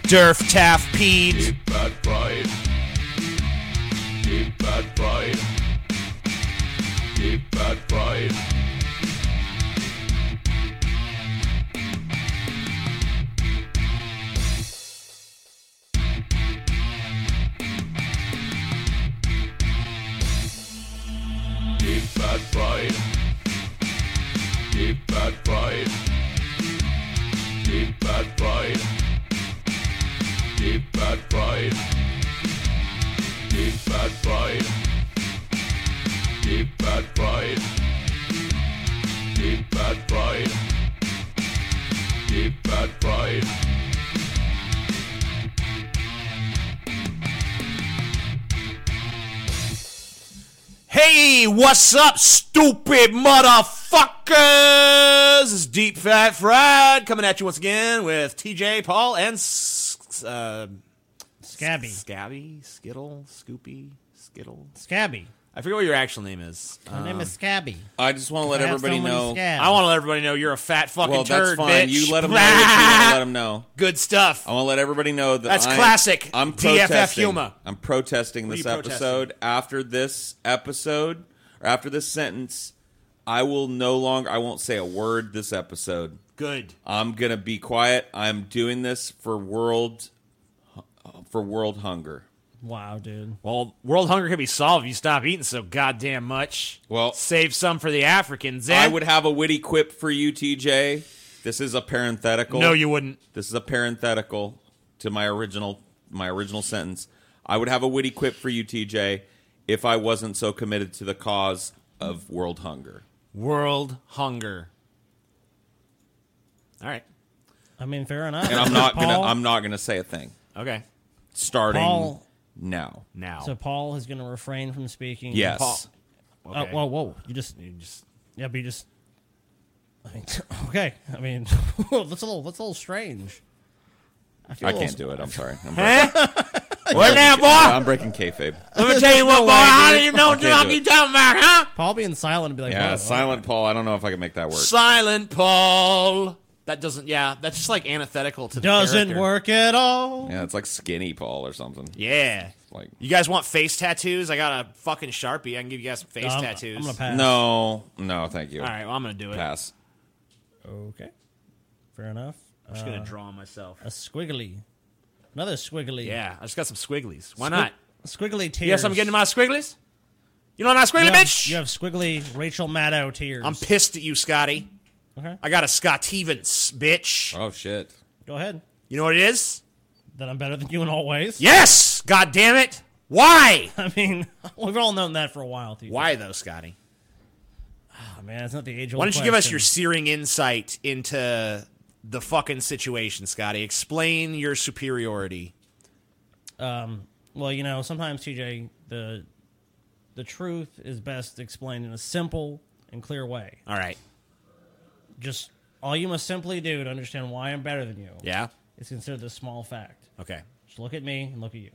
Durf, Taff, Peed. Deep bad pride. Deep bad pride. Deep bad pride. Deep bad pride. Deep bad pride. Deep bad pride. Deep bad pride. Deep bad pride. Deep bad pride. Deep bad pride. Deep bad pride. Hey, what's up, stupid motherfuckers? It's Deep Fat Fried coming at you once again with TJ, Paul, and Scabby. Skittle, Scoopy, Skittle. Scabby. I forget what your actual name is. My name is Scabby. I just want to let everybody know. I want to let everybody know you're a fat fucking Well, turd, that's fine. bitch. You let them know what you want to let them know. Good stuff. I want to let everybody know that That's classic I'm DFF protesting. humor. I'm protesting What are this you episode. After this episode, or after this sentence, I won't say a word this episode. Good. I'm going to be quiet. I'm doing this for world hunger. Wow, dude. Well, world hunger can be solved if you stop eating so goddamn much. Well, save some for the Africans. Eh? I would have a witty quip for you, TJ. This is a parenthetical. No, you wouldn't. This is a parenthetical to my original sentence. I would have a witty quip for you, TJ, if I wasn't so committed to the cause of world hunger. World hunger. All right. I mean, fair enough. And I'm not gonna say a thing. Okay. Starting Paul, now. So Paul is going to refrain from speaking. Yes. Paul. Okay. Whoa. You just. Yeah, but you just. I mean, okay. I mean, that's a little strange. I can't do it. I'm sorry. What now, boy? I'm breaking kayfabe. Let me tell you what, boy. I don't even know what I can't do you're talking about, huh? Paul being silent and be like, Yeah, "Whoa, Silent Paul. I don't know if I can make that work. Silent Paul. That doesn't, that's just like antithetical to the doesn't character. work at all." Yeah, it's like Skinny Paul or something. Yeah. Like, You guys want face tattoos? I got a fucking Sharpie. I can give you guys some face tattoos. I'm gonna pass. no, thank you. All right, well, I'm going to do it. Pass. Okay. Fair enough. I'm just going to draw myself. A squiggly. Another squiggly. Yeah, I just got some squigglies. Why not? Squiggly tears. Yes, I'm getting my squigglies. You know my squiggly, bitch? You have squiggly Rachel Maddow tears. I'm pissed at you, Scotty. Okay. I got a Scott Stevens, bitch. Oh, shit. Go ahead. You know what it is? That I'm better than you in all ways. Yes! God damn it! Why? I mean, we've all known that for a while. TJ. Why, though, Scotty? Oh, man, it's not the age-old Why don't you give us question. your searing insight into the fucking situation, Scotty? Explain your superiority. Well, you know, sometimes, TJ, the truth is best explained in a simple and clear way. All right. Just all you must simply do to understand why I'm better than you Yeah? is consider this small fact. Okay. Just look at me and look at you.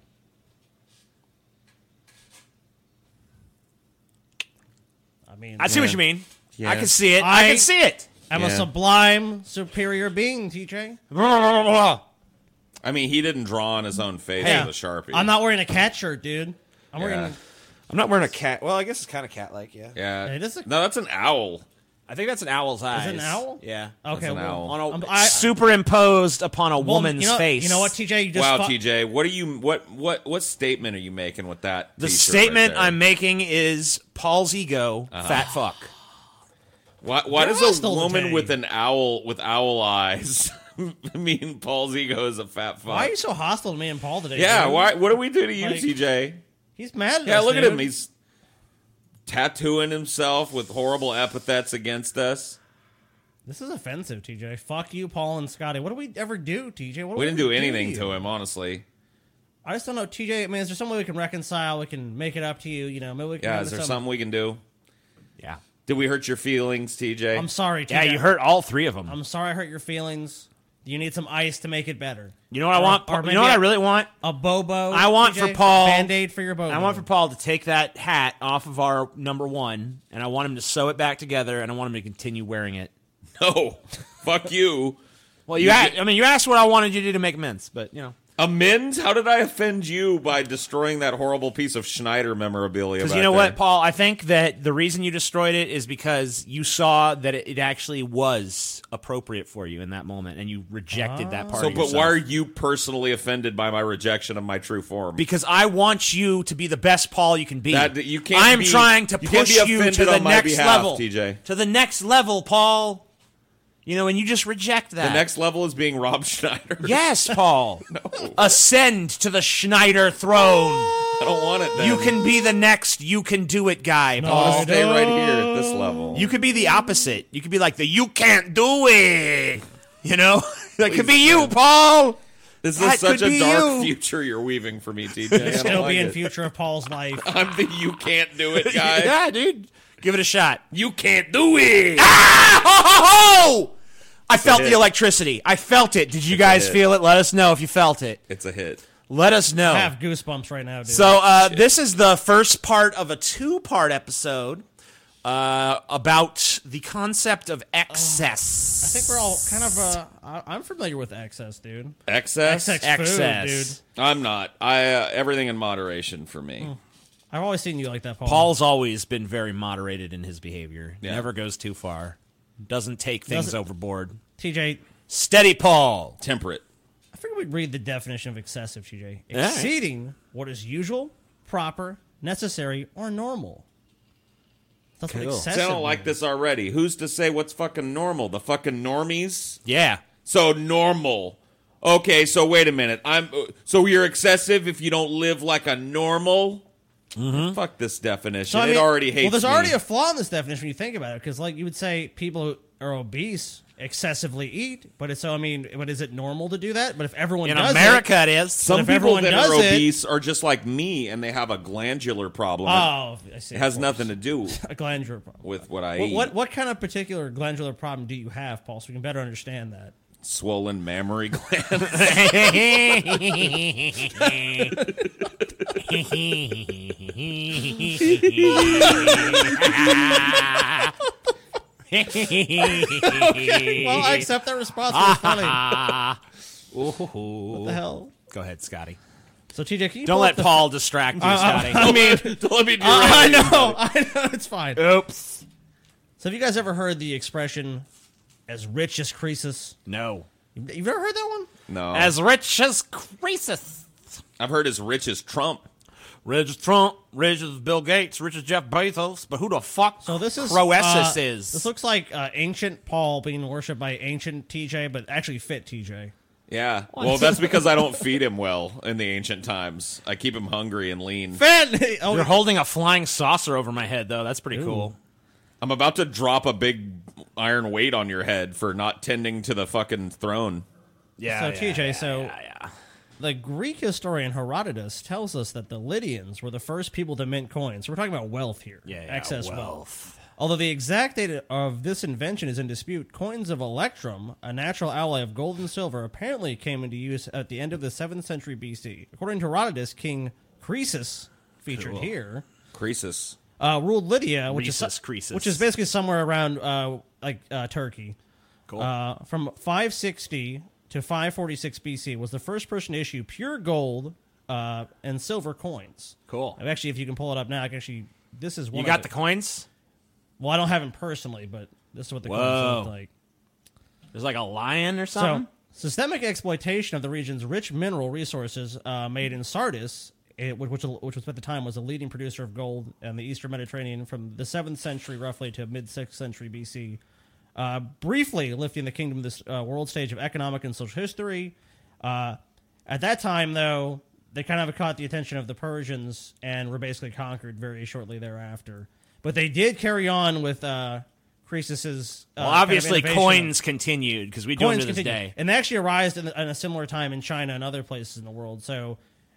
I mean, I see what you mean. Yeah. I can see it. I can see it. I'm a Yeah. sublime, superior being, TJ. I mean, he didn't draw on his own face Yeah. with a Sharpie. I'm not wearing a cat shirt, dude. I'm Yeah. wearing. I'm not wearing a cat. Well, I guess it's kind of cat-like, yeah. Yeah. It is a- No, that's an owl. I think that's an owl's eyes. Is it an owl? Yeah. Okay, an well, owl. On a, I- superimposed upon a well, woman's you know, face. You know what, TJ? You just Wow, fu- TJ, what statement are you making with that? The t-shirt statement right there? I'm making is Paul's ego, fat fuck. Why You're does a hostile woman today. with an owl with owl eyes mean Paul's ego is a fat fuck? Why are you so hostile to me and Paul today? Yeah, dude? why? What do we do to you, Like- TJ? He's mad at Yeah, us, look at dude. him. He's tattooing himself with horrible epithets against us. This is offensive, TJ. Fuck you, Paul and Scotty. What do we ever do, TJ? What We didn't do anything you? to him, honestly. I just don't know, TJ. I mean, is there some way we can reconcile? We can make it up to you. You know, maybe we can. Yeah, have is there some- something we can do? Yeah. Did we hurt your feelings, TJ? I'm sorry, TJ. Yeah, you hurt all three of them. I'm sorry I hurt your feelings. You need some ice to make it better. You know what I want? or You maybe know what I a- really want? A bobo. I want TJ? for Paul- Band-Aid for your bobo. I want for Paul to take that hat off of our number one, and I want him to sew it back together, and I want him to continue wearing it. No. Fuck you. Well, you asked what I wanted you to do to make amends, but, you know. Amends? How did I offend you by destroying that horrible piece of Schneider memorabilia? Because back you know there? what, Paul? I think that the reason you destroyed it is because you saw that it actually was appropriate for you in that moment, and you rejected that part So, of but yourself. why are you personally offended by my rejection of my true form? Because I want you to be the best Paul you can be. That- you can't I'm be- trying to you can't push be you offended to the on my next behalf, level. TJ. To the next level, Paul. You know, and you just reject that. The next level is being Rob Schneider. Yes, Paul. Ascend to the Schneider throne. I don't want it then. You can be the next you can do it guy, I Paul. want to stay right here at this level. You could be the opposite. You could be like the you can't do it. You know? That could be you, Paul. This that is such could a be dark you. future you're weaving for me, TJ. I don't Still like being it. future of Paul's life. I'm the you can't do it guy. Yeah, dude. Give it a shot. You can't do it. Ah! Ho, ho, ho! I felt hit. the electricity. I felt it. Did you guys hit. feel it? Let us know if you felt it. It's a hit. Let us know. I have goosebumps right now, dude. So this is the first part of a two-part episode about the concept of excess. I think we're all kind of. I'm familiar with excess, dude. Excess? Excess. Food, dude. I'm not. Everything in moderation for me. I've always seen you like that, Paul. Paul's always been very moderated in his behavior. Yeah. Never goes too far. Doesn't take things Doesn't- overboard. TJ, Steady, Paul. Temperate. I figured we'd read the definition of excessive, TJ. right. Exceeding what is usual, proper, necessary, or normal. That's what Cool. excessive See, I don't like means. this already. Who's to say what's fucking normal? The fucking normies? Yeah. So normal. Okay, so wait a minute. So you're excessive if you don't live like a normal? Fuck this definition. So, I mean, it already hates well, there's me. already a flaw in this definition when you think about it, because like you would say people who are obese excessively eat, but it's but is it normal to do that? But if everyone In does America, it is. Some if people everyone that does are it- obese are just like me, and they have a glandular problem. oh, I see. It has nothing to do a glandular problem. with what I What, eat. what kind of particular glandular problem do you have, Paul? So we can better understand that. Swollen mammary gland. Well, I accept that response. It was funny. What The hell? Go ahead, Scotty. So TJ, can you Don't pull let up the- Paul distract you, Scotty. I mean, Let me do I it. know, it's fine. Oops. So have you guys ever heard the expression "as rich as Croesus"? No. You've ever heard that one? No. As rich as Croesus. I've heard as rich as Trump. Rich as Trump, rich as Bill Gates, rich as Jeff Bezos, but who the fuck So this is Croesus is? This looks like ancient Paul being worshipped by ancient TJ, but actually fit TJ. Yeah. Well, that's because I don't feed him well in the ancient times. I keep him hungry and lean. Fit. Oh, You're holding a flying saucer over my head, though. That's pretty cool. I'm about to drop a big iron weight on your head for not tending to the fucking throne. Yeah. So, TJ, so- yeah. the Greek historian Herodotus tells us that the Lydians were the first people to mint coins. So we're talking about wealth here. Excess wealth. Although the exact date of this invention is in dispute, coins of electrum, a natural alloy of gold and silver, apparently came into use at the end of the 7th century BC. According to Herodotus, King Croesus, featured here, Croesus. ruled Lydia, Rhesus, Croesus. which is basically somewhere around Turkey. Cool. From 560 to 546 BC, was the first person to issue pure gold and silver coins. Cool. Actually, if you can pull it up now, this is one. You got of the it. coins? Well, I don't have them personally, but this is what the coins Whoa. look like. There's like a lion or something? So, systemic exploitation of the region's rich mineral resources made in Sardis, which was at the time was a leading producer of gold in the Eastern Mediterranean from the 7th century roughly to mid 6th century BC, briefly lifting the kingdom to this world stage of economic and social history. At that time, though, they kind of caught the attention of the Persians and were basically conquered very shortly thereafter. But they did carry on with Croesus's. Well, obviously, kind of innovation. coins continued because we do them to this day. And they actually arose in a similar time in China and other places in the world. So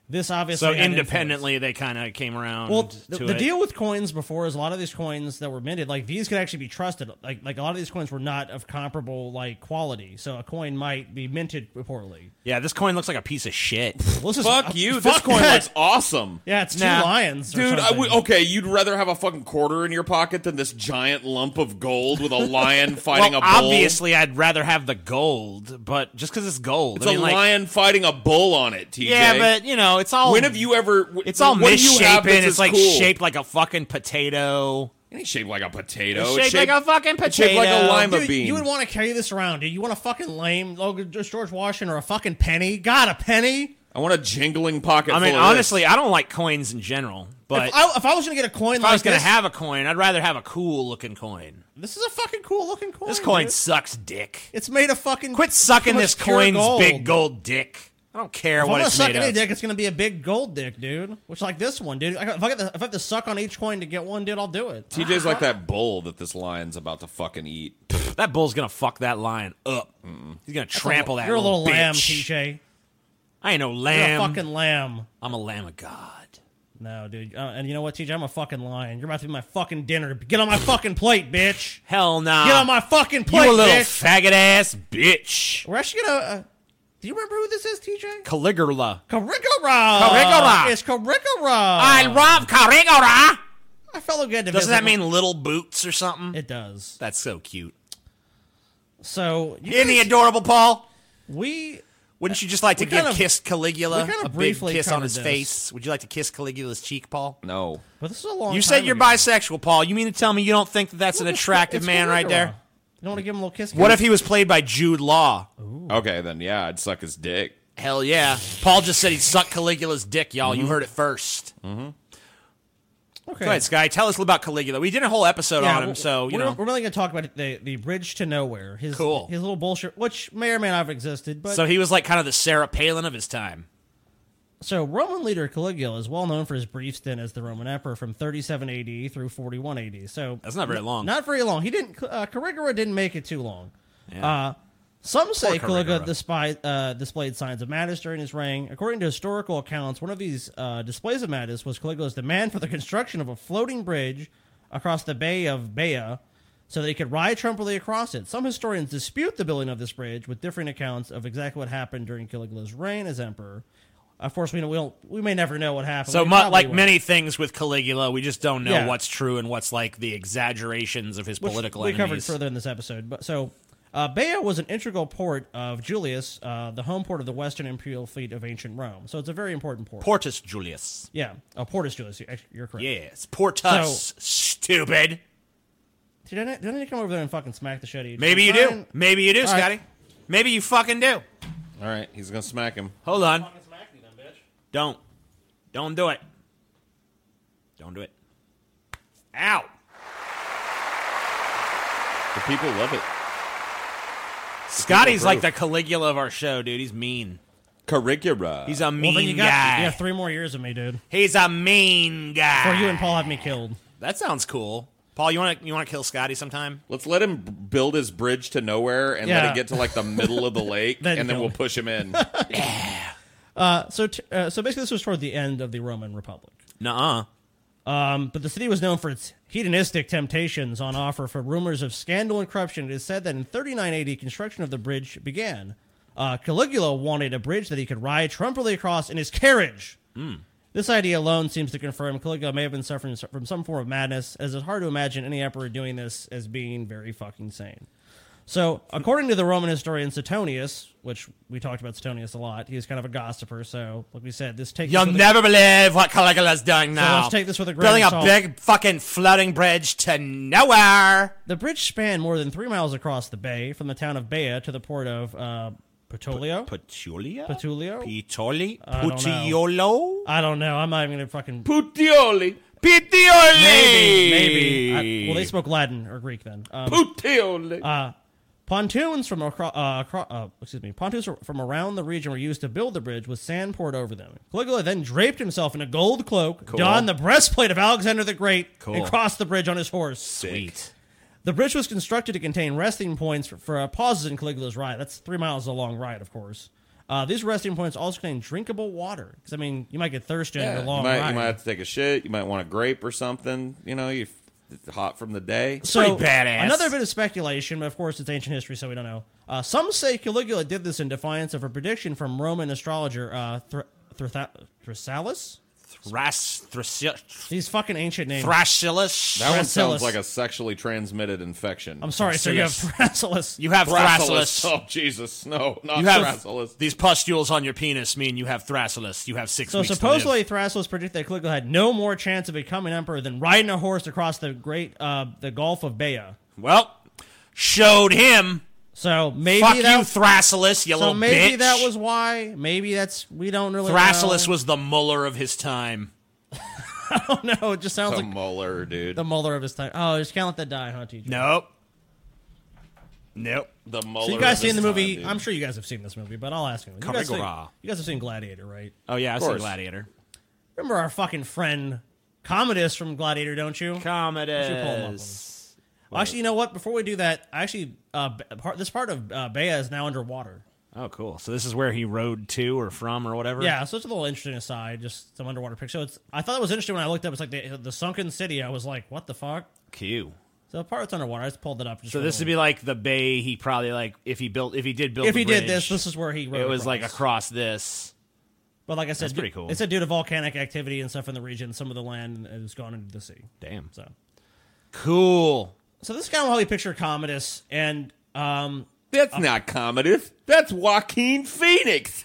This obviously So had independently, they kind of came around. Well, to the it. deal with coins before is a lot of these coins that were minted, like these could actually be trusted. Like a lot of these coins were not of comparable like quality, so a coin might be minted poorly. Yeah, this coin looks like a piece of shit. Well, this is- Fuck you. fuck This coin that. looks awesome. Yeah, it's two Nah. lions, or Dude, something. okay, you'd rather have a fucking quarter in your pocket than this giant lump of gold with a lion fighting Well, a bull? obviously, I'd rather have the gold, but just because it's gold, It's I mean, a like, lion fighting a bull on it, TJ. yeah, but you know, it's all. when have you ever... It's all what do you have misshapen. that's It's like cool? shaped like a fucking potato. It ain't shaped like a potato. It's shaped like a fucking It's shaped like a potato. lima Dude, bean. you would want to carry this around, dude. You want a fucking lame just George Washington or a fucking penny? God, a penny? I want a jingling pocket I mean, full of honestly, I don't like coins in general, but If I was gonna get a coin if like I was going to this, have a coin, I'd rather have a cool looking coin. this is a fucking cool looking coin. This coin dude. sucks dick. It's made of fucking. Quit sucking so much this pure coin's gold. big gold dick. I don't care If I'm what gonna it's suck made any of. dick, it's gonna be a big gold dick, dude. Which like this one, dude. If I have to suck on each coin to get one, dude, I'll do it. TJ's like that bull that this lion's about to fucking eat. That bull's going to fuck that lion up. He's going to trample that You're a little bitch. lamb, TJ. I ain't no You're lamb. a fucking lamb. I'm a lamb of God. No, dude. And you know what, TJ? I'm a fucking lion. You're about to be my fucking dinner. Get on my fucking plate, bitch. Hell nah. Get on my fucking You plate, a little bitch. faggot ass bitch. We're actually gonna. Do you remember who this is, TJ? Caligula. Caligula. Caligula. It's Caligula. I love Caligula. My fellow good to Doesn't visit that mean little boots or something? it does? That's so cute. So Isn't he adorable, Paul? we Wouldn't you just like to we kind give of- kiss Caligula we kind of a big briefly kiss on covered his this. face? Would you like to kiss Caligula's cheek, Paul? No. but this is a long. You time said you're ago. bisexual, Paul. You mean to tell me you don't think that that's an It's attractive man right Caligula. there? You don't want to give him a little kiss? What if he was played by Jude Law? Okay, then yeah, I'd suck his dick. Hell yeah. Paul just said he'd suck Caligula's dick, y'all. You heard it first. Okay. Go ahead, Sky. Tell us about Caligula. We did a whole episode on him, so, you we're, know. we're really going to talk about the Bridge to Nowhere. His Cool. His little bullshit, which may or may not have existed, but So he was like kind of the Sarah Palin of his time. So, Roman leader Caligula is well known for his brief stint as the Roman emperor from 37 AD through 41 AD. So That's not very long. Not very long. He didn't. Caligula didn't make it too long. Yeah. Some say Poor Caligula Caligula. displayed signs of madness during his reign. According to historical accounts, one of these displays of madness was Caligula's demand for the construction of a floating bridge across the Bay of Baia so that he could ride triumphantly across it. Some historians dispute the building of this bridge with differing accounts of exactly what happened during Caligula's reign as emperor. Of course, we may never know what happened. So, We probably like won't. many things with Caligula, we just don't know Yeah. what's true and what's like the exaggerations of his Which political we covered enemies. further in this episode. But so, Baia was an integral port of Julius, the home port of the Western Imperial fleet of ancient Rome. So it's a very important port. Portus Julius. Yeah, Portus Julius. You're correct. Yes, Portus. Stupid. Dude, don't I need to come over there and fucking smack the shit out of you? Maybe you do. Fine. Maybe you do, All right. Scotty. Maybe you fucking do. All right, he's gonna smack him. Hold on. Fucking smack me then, bitch. Don't. Don't do it. Don't do it. Ow. The people love it. Scotty's like approve. the Caligula of our show, dude. He's mean. Caligula. He's a Well, then mean you guy. have 3 more years of me, dude. He's a mean guy. Before you and Paul have me killed. That sounds cool. Paul, you want to kill Scotty sometime? Let's let him build his bridge to nowhere and let Yeah. it get to like the middle of the lake, Then and then kill we'll him. push him in. So basically, this was toward the end of the Roman Republic. Nuh-uh. But the city was known for its hedonistic temptations on offer for rumors of scandal and corruption. It is said that in 39 AD, construction of the bridge began. Caligula wanted a bridge that he could ride triumphantly across in his carriage. This idea alone seems to confirm Caligula may have been suffering from some form of madness, as it's hard to imagine any emperor doing this as being very fucking sane. So, according to the Roman historian Suetonius, which we talked about Suetonius a lot, he was kind of a gossiper, so, like we said, this takes... You'll never believe what Caligula's doing now. let's take this with a grain Building of a salt. big fucking floating bridge to nowhere. The bridge spanned more than 3 miles across the bay, from the town of Baia to the port of Petolio. Petulio? Petulio? Pitoli? I don't know. Putiolo? I don't know. I'm not even gonna fucking... Putioli. Pitioli! Maybe. Well, they spoke Latin or Greek then. Putioli. Pontoons from pontoons from around the region were used to build the bridge with sand poured over them. Caligula then draped himself in a gold cloak, donned the breastplate of Alexander the Great, and crossed the bridge on his horse. Sweet. The bridge was constructed to contain resting points for pauses in Caligula's ride. That's 3 miles a long ride, of course. These resting points also contain drinkable water. Because, I mean, you might get thirsty on Yeah, your long you ride. might have to take a shit. You might want a grape or something. You know, it's hot from the day. So, pretty badass. another bit of speculation, but of course it's ancient history, so we don't know. Some say Caligula did this in defiance of a prediction from Roman astrologer Thrasalus. These fucking ancient names. Thrasylus. That one Thrasyllus. sounds like a sexually transmitted infection. I'm sorry, so you have Thrasalus. You have Thrasyllus. Thrasylus. Oh, Jesus. No, not You have Thrasyllus. these pustules on your penis mean you have Thrasylus. You have 6 So weeks supposedly to live. Thrasalus predicted that Caligula had no more chance of becoming emperor than riding a horse across the the Gulf of Baia. Well, showed him. So maybe Fuck you, that Thrasylus, you so little maybe bitch. that was why. Maybe we don't really Thrasylus know. was the Mueller of his time. Oh no, it just sounds The like Mueller, dude. the Mueller of his time. Oh, just can't let that die, huh, TJ? Nope. Nope. The Mueller. So you guys of seen the his movie? time, dude. I'm sure you guys have seen this movie, but I'll ask you. You Caligula. guys have seen Gladiator, right? Oh, yeah, I've seen course. Gladiator. Remember our fucking friend Commodus from Gladiator, don't you? Commodus. Well, actually, you know what? Before we do that, actually, this part of Baia is now underwater. Oh, cool. So this is where he rode to or from or whatever? Yeah, so it's a little interesting aside, just some underwater picture. So I thought it was interesting when I looked up. It's like the sunken city. I was like, what the fuck? Q. So part it's underwater. I just pulled it up. Just So for this a would be like the bay he probably like if he did build if the he did bridge, this is where he rode it was like across. across this. But like I said, That's pretty cool. It said due to volcanic activity and stuff in the region, some of the land has gone into the sea. Damn. So Cool. this is kind of how we picture Commodus, and That's not Commodus. That's Joaquin Phoenix.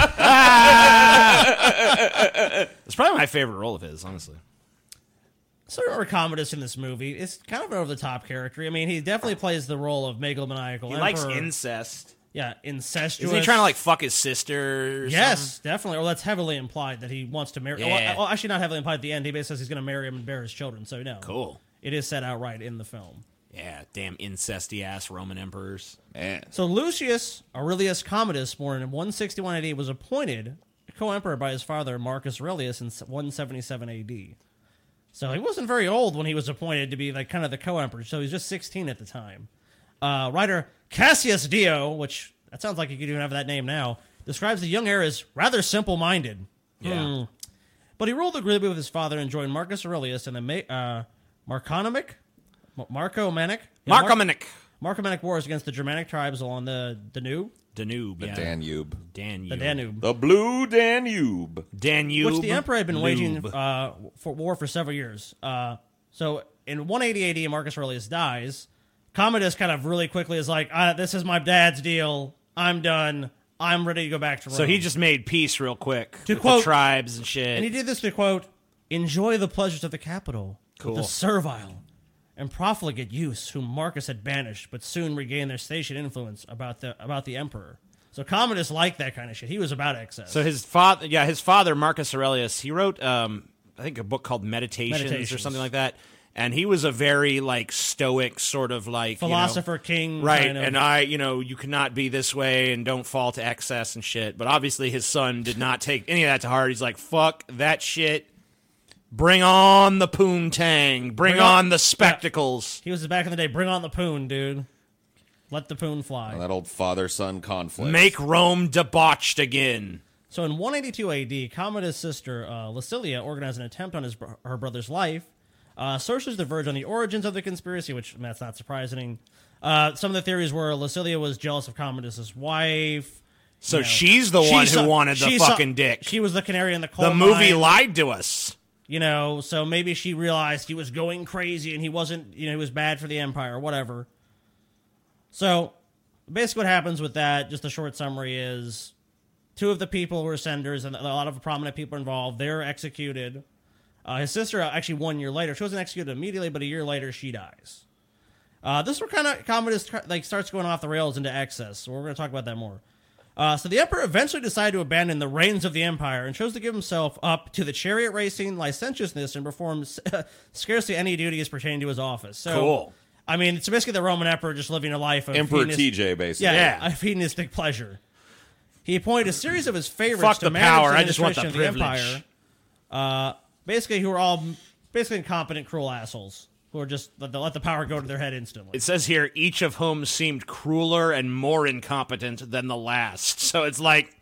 It's probably my favorite role of his, honestly. so I remember Commodus in this movie. It's kind of an over the top character. I mean, he definitely plays the role of megalomaniacal He emperor. likes incest. Yeah, incestuous. Isn't he trying to like fuck his sister? Or Yes, definitely. Or that's heavily implied that he wants to marry. Yeah. Well, actually, not heavily implied at the end. He basically says he's going to marry him and bear his children. So no, something? Cool. It is set outright in the film. Yeah, damn incesty ass Roman emperors. Man. So Lucius Aurelius Commodus, born in 161 AD, was appointed co-emperor by his father Marcus Aurelius in 177 AD. So he wasn't very old when he was appointed to be like kind of the co-emperor. So he was just 16 at the time. Writer Cassius Dio, which that sounds like you could even have that name now, describes the young heir as rather simple-minded. Yeah. But he ruled agreeably with his father and joined Marcus Aurelius in the Marcomannic Wars against the Germanic tribes along the Danube. Danube. The Yeah. Danube. Danube. The Danube. The Blue Danube. Danube. Which the emperor had been waging Lube. for war for several years. So in 180 AD, Marcus Aurelius dies. Commodus kind of really quickly is like, this is my dad's deal. I'm done. I'm ready to go back to Rome. So he just made peace real quick with quote- the tribes and shit. And he did this to, quote, enjoy the pleasures of the capital Cool. with the servile and profligate youths whom Marcus had banished, but soon regained their station influence about the emperor. So Commodus liked that kind of shit. He was about excess. So his father, Marcus Aurelius, he wrote, I think, a book called Meditations or Meditations. something like that. And he was a very like stoic sort of like philosopher king, right? kind of. And you cannot be this way and don't fall to excess and shit. But obviously, his son did not take any of that to heart. He's like, fuck that shit. Bring on the poontang. Bring on the spectacles. He was back in the day. Bring on the poon, dude. Let the poon fly. That old father-son conflict. Make Rome debauched again. So in 182 AD, Commodus' sister Lucilia organized an attempt on her brother's life. Sources diverge on the origins of the conspiracy, which that's not surprising. Some of the theories were Lucilia was jealous of Commodus' wife. So You know, she's the one who wanted the she saw- fucking dick. She was the canary in the coal The movie mine. lied to us. You know, so maybe she realized he was going crazy and he wasn't, he was bad for the empire or whatever. So basically what happens with that, just a short summary, is two of the people who were senders and a lot of prominent people involved, they're executed. His sister, actually 1 year later, she wasn't executed immediately, but a year later she dies. This is where kind of Commodus starts going off the rails into excess, so we're going to talk about that more. So the emperor eventually decided to abandon the reins of the empire and chose to give himself up to the chariot racing, licentiousness, and perform scarcely any duties pertaining to his office. So, Cool. I mean, it's basically the Roman emperor just living a life of Emperor hedonistic- TJ, basically. Yeah, of hedonistic pleasure. He appointed a series of his favorites Fuck to the manage power, the I just want the administration of privilege. empire. Basically, who are all basically incompetent, cruel assholes who are just let the power go to their head instantly. It says here, each of whom seemed crueler and more incompetent than the last. So it's like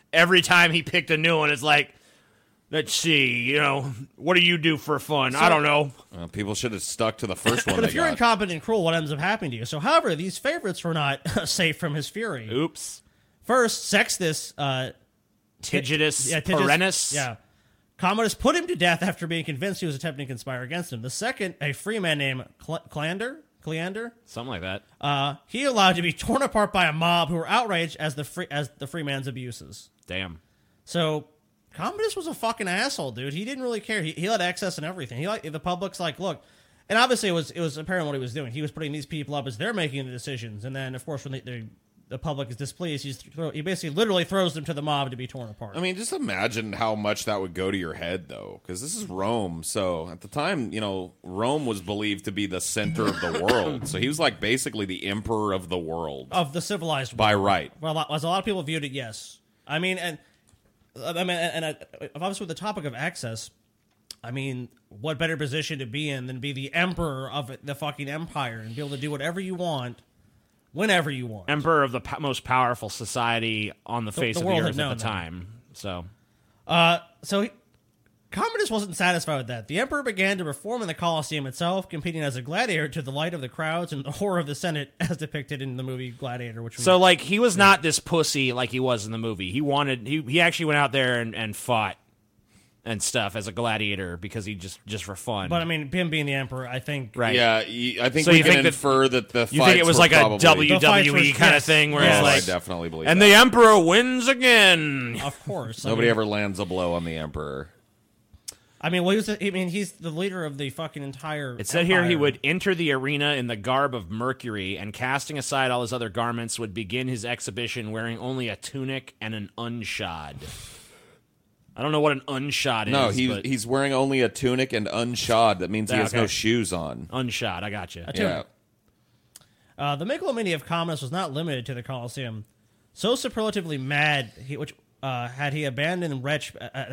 every time he picked a new one, it's like, let's see, what do you do for fun? I don't know. People should have stuck to the first one. But if they you're got. incompetent and cruel, what ends up happening to you? So, however, these favorites were not safe from his fury. Oops. First, Sextus Tigidus Tigis- Perennis. Yeah. Commodus put him to death after being convinced he was attempting to conspire against him. The second, a free man named Cleander, Something like that. he allowed to be torn apart by a mob who were outraged as the free man's abuses. Damn. So Commodus was a fucking asshole, dude. He didn't really care. He let excess and everything. The public's like, look, and obviously it was apparent what he was doing. He was putting these people up as they're making the decisions, and then of course when the public is displeased, he basically literally throws them to the mob to be torn apart. I mean, just imagine how much that would go to your head, though, because this is Rome. So at the time, Rome was believed to be the center of the world. So he was like basically the emperor of the world of the civilized world. by right. Well, as a lot of people viewed it, yes. I mean, and obviously with the topic of access, I mean, what better position to be in than be the emperor of the fucking empire and be able to do whatever you want, whenever you want. Emperor of the most powerful society on the face of the world had earth known at the that. time. So, Commodus wasn't satisfied with that. The emperor began to perform in the Colosseum itself, competing as a gladiator to the light of the crowds and the horror of the Senate, as depicted in the movie Gladiator. he was not this pussy like he was in the movie. He actually went out there and fought and stuff as a gladiator because he just for fun. But I mean, him being the emperor, I think, right? Yeah, I think So we you can think that- infer that the fights You think it was were like a probably, The fights were- WWE kind of yes. thing where Yes. Oh, it's I like, definitely believe and that. the emperor wins again. Of course, I Nobody mean, ever lands a blow on the emperor. I mean, he's the leader of the fucking entire. It said here he empire. would enter the arena in the garb of Mercury, and casting aside all his other garments, would begin his exhibition wearing only a tunic and an unshod. I don't know what an unshod No, is. but he's wearing only a tunic and unshod. That means he has no Okay. shoes on. unshod. I got you. Yeah. The megalomania of Commodus was not limited to the Colosseum. So superlatively mad, had the abandoned wretch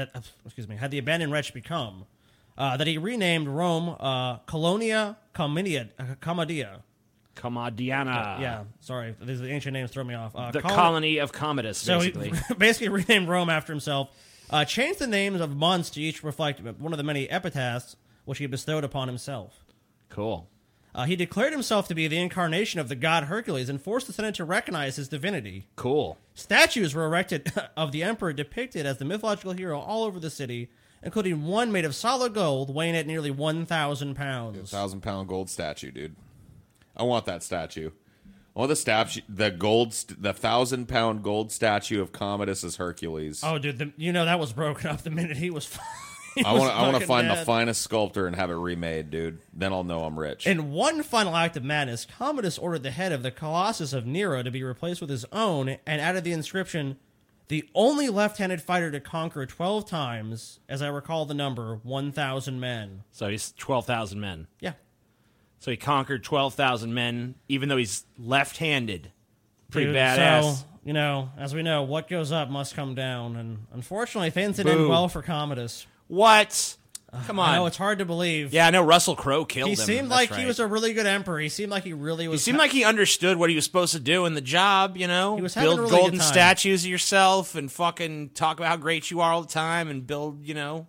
become, that he renamed Rome Colonia Commodia. Commodiana. Yeah, sorry, these the ancient names throw me off. The colony of Commodus, So basically. he basically renamed Rome after himself. Changed the names of months to each reflect one of the many epitaphs which he bestowed upon himself. Cool. He declared himself to be the incarnation of the god Hercules and forced the Senate to recognize his divinity. Cool. Statues were erected of the emperor depicted as the mythological hero all over the city, including one made of solid gold weighing at nearly 1,000 pounds. 1,000-pound gold statue, dude. I want that statue. I want the statue, the 1,000-pound gold statue of Commodus as Hercules. Oh, dude, that was broken up the minute he was. I want to find the dead. finest sculptor and have it remade, dude. Then I'll know I'm rich. In one final act of madness, Commodus ordered the head of the Colossus of Nero to be replaced with his own and added the inscription, "The only left-handed fighter to conquer 12 times, as I recall the number, 1,000 men." So he's 12,000 men. Yeah. So he conquered 12,000 men, even though he's left-handed. Pretty Dude, badass. So, as we know, what goes up must come down. And unfortunately, things didn't end Boo. well for Commodus. What? Come on. I know, it's hard to believe. Yeah, I know Russell Crowe killed He him. seemed That's like he right. was a really good emperor. He seemed like he really was. He seemed like he understood what he was supposed to do in the job, He was having build a really golden good time. statues of yourself and fucking talk about how great you are all the time and build, God.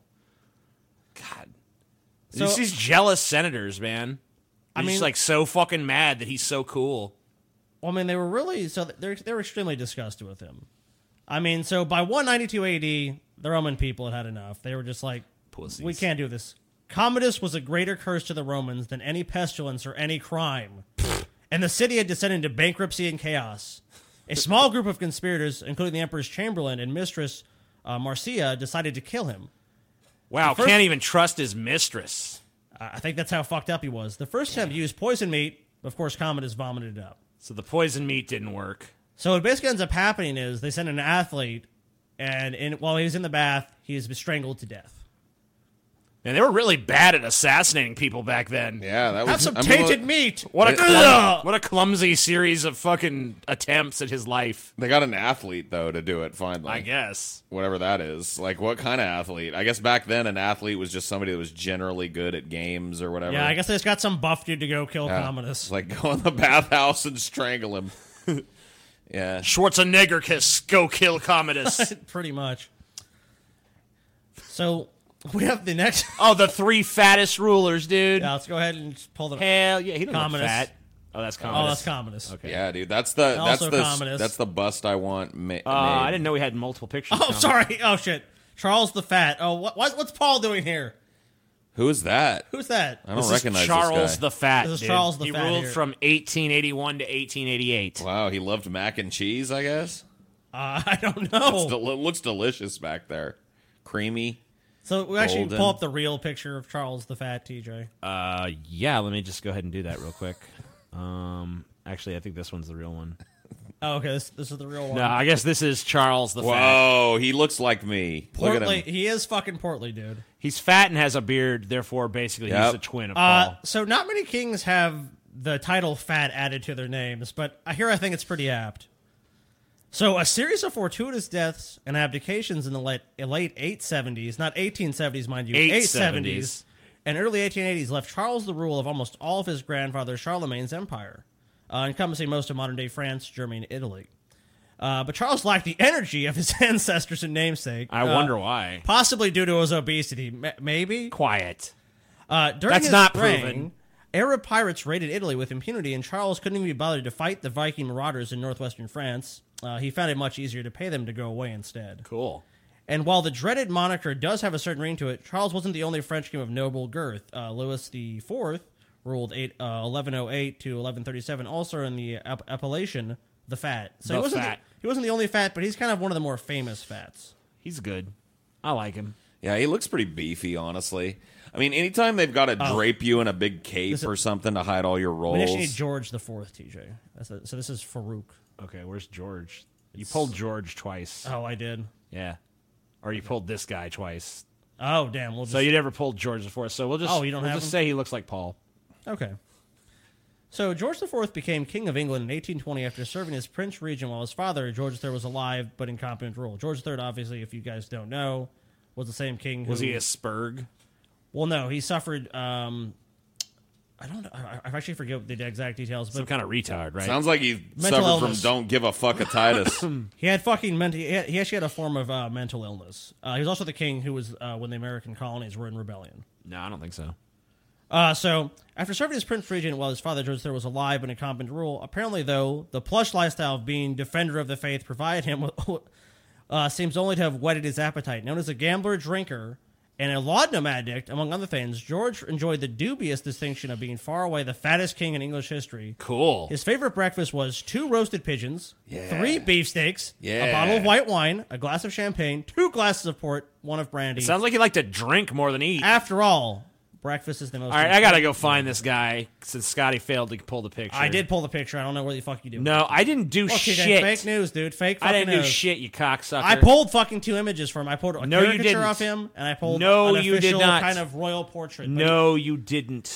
So- It's these jealous senators, man. I They're just mean- like so fucking mad that he's so cool. Well, I mean, they were really they were extremely disgusted with him. I mean, so by 192 AD, the Roman people had enough. They were just like, Pussies. we can't do this. Commodus was a greater curse to the Romans than any pestilence or any crime, and the city had descended into bankruptcy and chaos. A small group of conspirators, including the emperor's chamberlain and mistress Marcia, decided to kill him. Wow, first- can't even trust his mistress. I think that's how fucked up he was. The first attempt used poison meat. Of course, Commodus vomited it up. So the poison meat didn't work. So what basically ends up happening is they send an athlete, and while he's in the bath, he is strangled to death. Man, they were really bad at assassinating people back then. yeah, that was Have some I mean, tainted meat. What a Ugh! what a clumsy series of fucking attempts at his life. They got an athlete though to do it. Finally, I guess. whatever that is. Like, what kind of athlete? I guess back then an athlete was just somebody that was generally good at games or whatever. Yeah, I guess they just got some buff dude to go kill Yeah. Commodus. Like, go in the bathhouse and strangle him. Yeah. Schwarzenegger go kill Commodus. Pretty much. So we have the next. Oh, the 3 fattest rulers, dude. Yeah, let's go ahead and just pull the. Hell yeah, he doesn't look Commodus. fat. Oh, that's Commodus. Oh, that's Commodus. Okay. Yeah, dude. That's the Also Commodus. that's the bust I want made. I didn't know we had multiple pictures. Oh, sorry. Oh shit. Charles the Fat. Oh, what's Paul doing here? Who is that? Who's that? I don't This recognize is Charles this guy. the Fat. This is dude. Charles the he Fat ruled here. from 1881 to 1888. Wow, he loved mac and cheese, I guess. I don't know. It looks delicious back there. Creamy. So we actually golden. pull up the real picture of Charles the Fat, TJ. Yeah, let me just go ahead and do that real quick. Actually, I think this one's the real one. Oh, okay. This is the real one. No, I guess this is Charles the Fat. Whoa, he looks like me. Look Portly. at him. He is fucking portly, dude. He's fat and has a beard, therefore, basically, he's Yep. the twin of Paul. So not many kings have the title Fat added to their names, but here I think it's pretty apt. So a series of fortuitous deaths and abdications in the late 870s, not 1870s, mind you, 870s, and early 1880s left Charles the rule of almost all of his grandfather Charlemagne's empire, encompassing most of modern-day France, Germany, and Italy. But Charles lacked the energy of his ancestors and namesake. I wonder why. Possibly due to his obesity, maybe. Quiet. During That's his not reign, proven. Arab pirates raided Italy with impunity, and Charles couldn't even be bothered to fight the Viking marauders in northwestern France. He found it much easier to pay them to go away instead. Cool. And while the dreaded moniker does have a certain ring to it, Charles wasn't the only French king of noble girth. Louis IV ruled 1108 to 1137, also in the appellation the Fat. So The he wasn't Fat. he wasn't the only Fat, but he's kind of one of the more famous Fats. He's good. I like him. Yeah, he looks pretty beefy, honestly. I mean, anytime they've got to drape you in a big cape or something to hide all your We actually need rolls. George IV, TJ. So this is Farouk. Okay, where's George? You pulled George twice. Oh, I did. Yeah. Or you pulled this guy twice. Oh, damn. We'll just... So you never pulled George IV. So we'll just, Oh, you don't we'll have just him? say he looks like Paul. Okay. So George IV became king of England in 1820 after serving as Prince Regent while his father, George III, was alive but incompetent to rule. George III, obviously, if you guys don't know, was the same king who... Was he a Spurg? Well, no. He suffered... I don't know. I actually forget the exact details, but Some kind of retard, right? Sounds like he Mental suffered illness. from don't give a fuckatitis. he had fucking mental... He actually had a form of mental illness. He was also the king who was when the American colonies were in rebellion. No, I don't think so. So, after serving as Prince Regent while his father George III was alive and incompetent to rule, apparently, though, the plush lifestyle of being defender of the faith provided him seems only to have whetted his appetite. Known as a gambler, drinker, and a laudanum addict, among other things, George enjoyed the dubious distinction of being far away the fattest king in English history. Cool. His favorite breakfast was 2 roasted pigeons, Yeah. 3 beefsteaks, Yeah. a bottle of white wine, a glass of champagne, 2 glasses of port, 1 of brandy. Sounds like you like to drink more than eat. After all, breakfast is the most... All right, I gotta go find this guy since Scotty failed to pull the picture. I did pull the picture. I don't know what the fuck you do. No, I didn't do Okay, shit. fake news, dude. Fake I fucking didn't do news. shit, you cocksucker. I pulled fucking 2 images from him. I pulled a No, you caricature didn't. of him, and I pulled No, an you did official not. kind of royal portrait. But No, you didn't.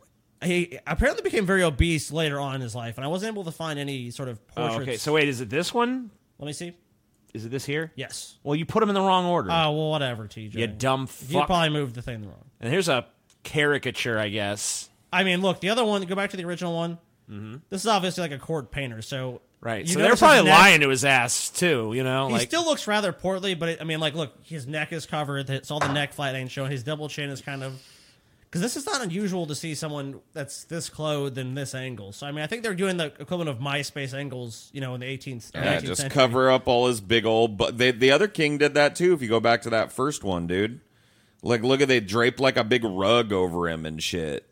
he apparently became very obese later on in his life, and I wasn't able to find any sort of Oh, portraits. okay, so wait, is it this one? Let me see. Is it this here? Yes. Well, you put them in the wrong order. Oh, well, whatever, TJ. you dumb You fuck. probably moved the thing wrong. And here's a caricature, I guess. I mean, look, the other one, go back to the original one. Mm-hmm. This is obviously like a court painter, so... Right, you so they're notice probably his neck- lying to his ass, too, you know? He Like, still looks rather portly, but look, his neck is covered. It's all the neck flat ain't showing. His double chin is kind of... Because this is not unusual to see someone that's this clothed in this angle. So, I mean, I think they're doing the equivalent of MySpace angles, in the 18th, Yeah, 19th just century. cover up all his big old. But the other king did that too. If you go back to that first one, dude, like look at they draped like a big rug over him and shit.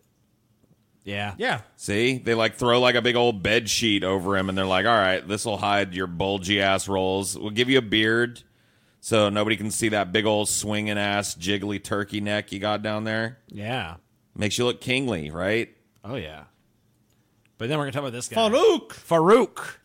yeah. Yeah. See, they like throw like a big old bed sheet over him, and they're like, "All right, this will hide your bulgy ass rolls. We'll give you a beard, so nobody can see that big old swinging ass jiggly turkey neck you got down there. Yeah. Makes you look kingly, right?" Oh, yeah. But then we're going to talk about this guy. Farouk!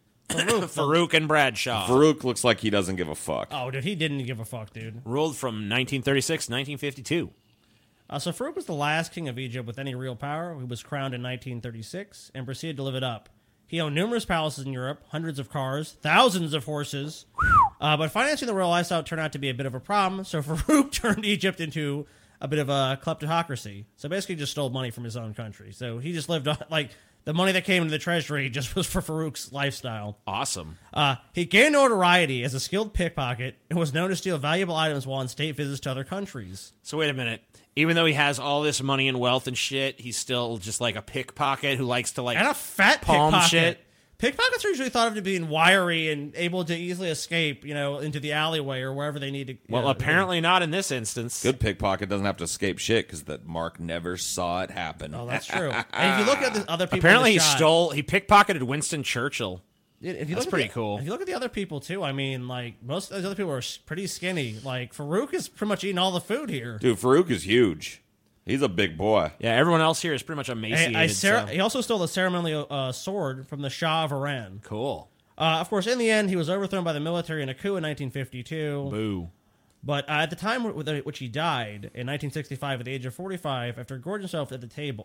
Farouk and Bradshaw. Farouk looks like he doesn't give a fuck. Oh, dude, he didn't give a fuck, dude. Ruled from 1936 to 1952. So Farouk was the last king of Egypt with any real power. He was crowned in 1936 and proceeded to live it up. He owned numerous palaces in Europe, hundreds of cars, thousands of horses. But financing the royal lifestyle turned out to be a bit of a problem, so Farouk turned Egypt into a bit of a kleptocracy. So basically just stole money from his own country. So he just lived on, like, the money that came into the treasury just was for Farouk's lifestyle. Awesome. He gained notoriety as a skilled pickpocket and was known to steal valuable items while on state visits to other countries. So wait a minute. Even though he has all this money and wealth and shit, he's still just like a pickpocket who likes to like And a fat palm pickpocket. shit. Pickpockets are usually thought of to being wiry and able to easily escape, into the alleyway or wherever they need to. Well, apparently not in this instance. Good pickpocket doesn't have to escape shit because that Mark never saw it happen. Oh, that's true. And if you look at the other people, Apparently in the shot, he pickpocketed Winston Churchill. If you That's look pretty at the, cool. If you look at the other people too, I mean, like most of those other people are pretty skinny. Like Farouk is pretty much eating all the food here. Dude, Farouk is huge. He's a big boy. Yeah, everyone else here is pretty much emaciated. so- He also stole the ceremonial sword from the Shah of Iran. Cool. Of course, in the end, he was overthrown by the military in a coup in 1952. Boo. But at the time which he died, in 1965, at the age of 45, after gorging himself at the table,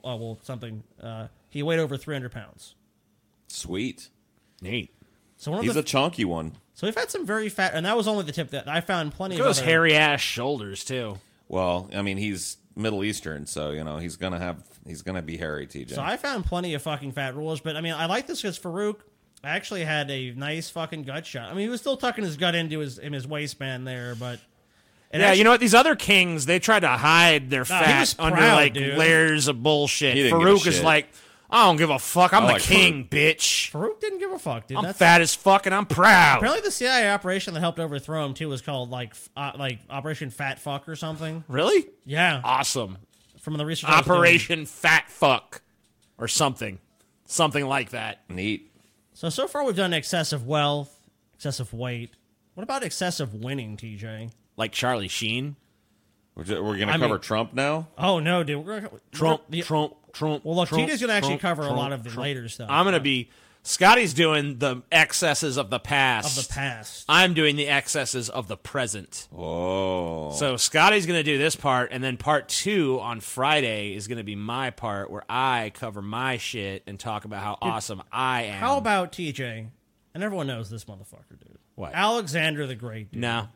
he weighed over 300 pounds. Sweet. Neat. So one of He's the, a chunky one. so we've had some very fat, and that was only the tip that I found plenty Look at of those other, hairy ass shoulders too. Well, I mean, he's Middle Eastern, so he's gonna be hairy, TJ. So I found plenty of fucking fat rules, but I mean, I like this because Farouk actually had a nice fucking gut shot. I mean, he was still tucking his gut into his waistband there, but Yeah, you know what? These other kings, they tried to hide their he fat was under proud, like dude. layers of bullshit. He didn't give a Farouk is shit. like, I don't give a fuck. I'm I the like king, bitch. Farouk didn't give a fuck, dude. I'm That's, fat as fuck and I'm proud. apparently, the CIA operation that helped overthrow him too was called like Operation Fat Fuck or something. Really? Yeah, Awesome. from the research. I was doing. Operation Fat Fuck or something. Something like that. Neat. So far we've done excessive wealth, excessive weight. What about excessive winning, TJ? Like Charlie Sheen. We're gonna I cover mean- Trump now. Oh no, dude. We're gonna, Trump. Well, look, Trump, TJ's gonna actually Trump, cover a Trump, lot of the Trump. later stuff. I'm gonna be. Scotty's doing the excesses of the past. of the past. I'm doing the excesses of the present. Oh, So Scotty's going to do this part, and then part 2 on Friday is going to be my part where I cover my shit and talk about how awesome I am. How about TJ? And everyone knows this motherfucker, dude. What? Alexander the Great, dude. No.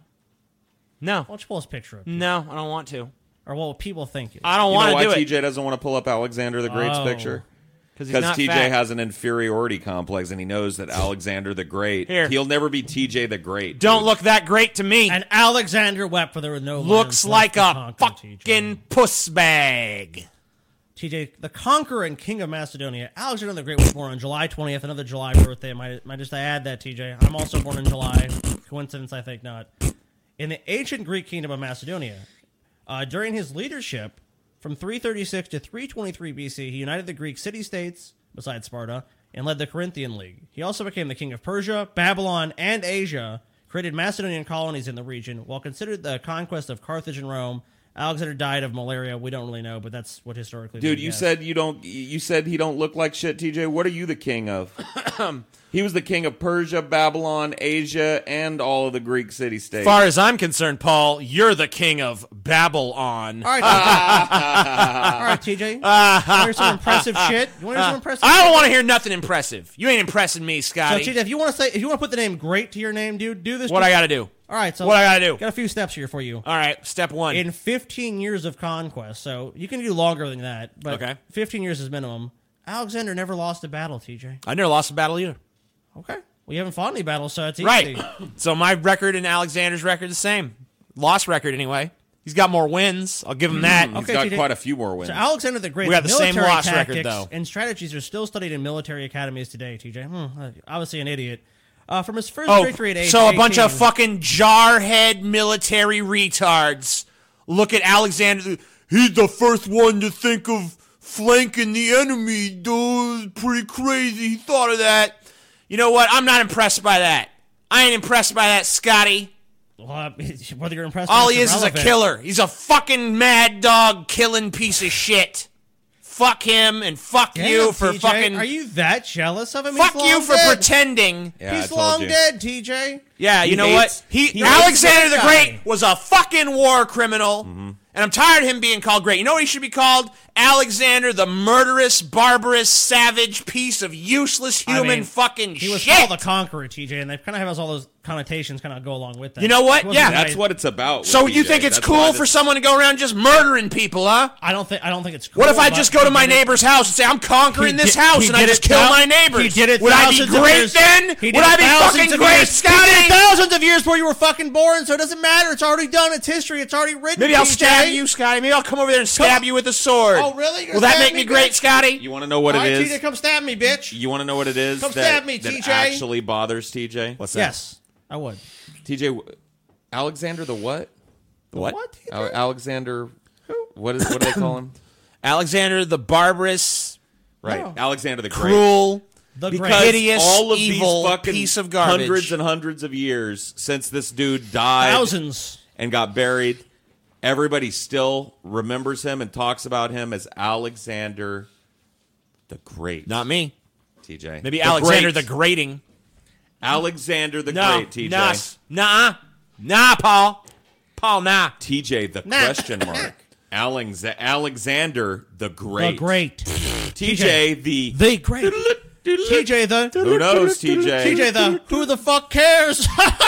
No. Why don't you pull his picture up? No, I don't want to. Or what will people think? I don't you know want why to do it. TJ doesn't want to pull up Alexander the Great's Oh. picture? Because he's Because not TJ fat. has an inferiority complex, and he knows that Alexander the Great, Here. he'll never be TJ the Great. Don't dude. look that great to me. And Alexander wept, for there were no Looks lions like left to a conquer fucking puss bag. TJ, the conqueror and king of Macedonia, Alexander the Great was born on July 20th, another July birthday. Might just add that, TJ. I'm also born in July. Coincidence? I think not. In the ancient Greek kingdom of Macedonia, during his leadership, from 336 to 323 BC, he united the Greek city-states, besides Sparta, and led the Corinthian League. He also became the king of Persia, Babylon, and Asia, created Macedonian colonies in the region. While considered the conquest of Carthage and Rome, Alexander died of malaria. We don't really know, but that's what historically. Dude, you said you don't. You said he don't look like shit, TJ. What are you the king of? He was the king of Persia, Babylon, Asia, and all of the Greek city-states. As far as I'm concerned, Paul, you're the king of Babylon. All right, all right, TJ. You want to hear some impressive shit? You want to hear some impressive? I don't shit? want to hear nothing impressive. You ain't impressing me, So, Scotty. TJ, if you want to put the name "Great" to your name, dude, do this. What I got to do? All right, so What I gotta do? Got a few steps here for you. All right, step 1. In 15 years of conquest, so you can do longer than that, but Okay. 15 years is minimum. Alexander never lost a battle, TJ. I never lost a battle either. Okay, well, you haven't fought any battles, so it's easy. Right. So my record and Alexander's record is the same. Lost record anyway. He's got more wins. I'll give him that. He's Okay, got TJ. quite a few more wins. So Alexander the Great's We got the same military loss record, tactics though. and strategies are still studied in military academies today, TJ. Obviously an idiot. From his first Oh, victory at age so a bunch 18 of fucking jarhead military retards look at Alexander. He's the first one to think of flanking the enemy. Dude, pretty crazy. He thought of that. You know what? I'm not impressed by that. I ain't impressed by that, Scotty. Well, whether you're impressed, All or he is a irrelevant. killer. He's a fucking mad dog killing piece of shit. Fuck him and fuck Damn, you for TJ, fucking. Are you that jealous of him? fuck He's you long for dead. pretending. Yeah, I He's told long you. dead, TJ. Yeah, you He know hates- what? he Alexander hates the that Great guy. was a fucking war criminal, and I'm tired of him being called great. You know what he should be called? Alexander the murderous, barbarous, savage piece of useless human fucking He was shit. called the Conqueror, TJ, and they kind of have us all those connotations kind of go along with that. You know what? It wasn't Yeah. That's right. what it's about. So with you TJ. think it's That's cool why for this- someone to go around just murdering people, huh? I don't think it's cool. What if I but just go to he my did it- neighbor's house and say, I'm conquering he this did- house he and I did just it kill thou- my neighbors? He did it Would I be thousands of great years. then? He did Would it I be thousands fucking of great, years. He did Scotty? it thousands of years before you were fucking born, so it doesn't matter. It's already done. It's history. It's already written. Maybe I'll TJ. stab you, Scotty. Maybe I'll come over there and stab you with a sword. Oh, really? You're Will that gonna make stab me me, great, bitch? Scotty? You want to know what All it right, is? TJ, come stab me, bitch. You want to know what it is Come that, stab me, that TJ. actually bothers TJ? What's that? Yes, I would. TJ, Alexander the what? What? What? Alexander. What do they call him? Alexander the barbarous, Right, No. Alexander the Great. cruel, The Because great. hideous, all of evil these fucking piece of garbage. hundreds and hundreds of years since this dude died Thousands. and got buried, everybody still remembers him and talks about him as Alexander the Great. Not me. TJ. Maybe The Alexander Great. the Grating. Alexander the No, Great, TJ. nah, Paul. Paul, nah. TJ the Nah. question mark. Alexander the Great. The great. TJ the The great. TJ the. Who knows, TJ? TJ the. Who the fuck cares?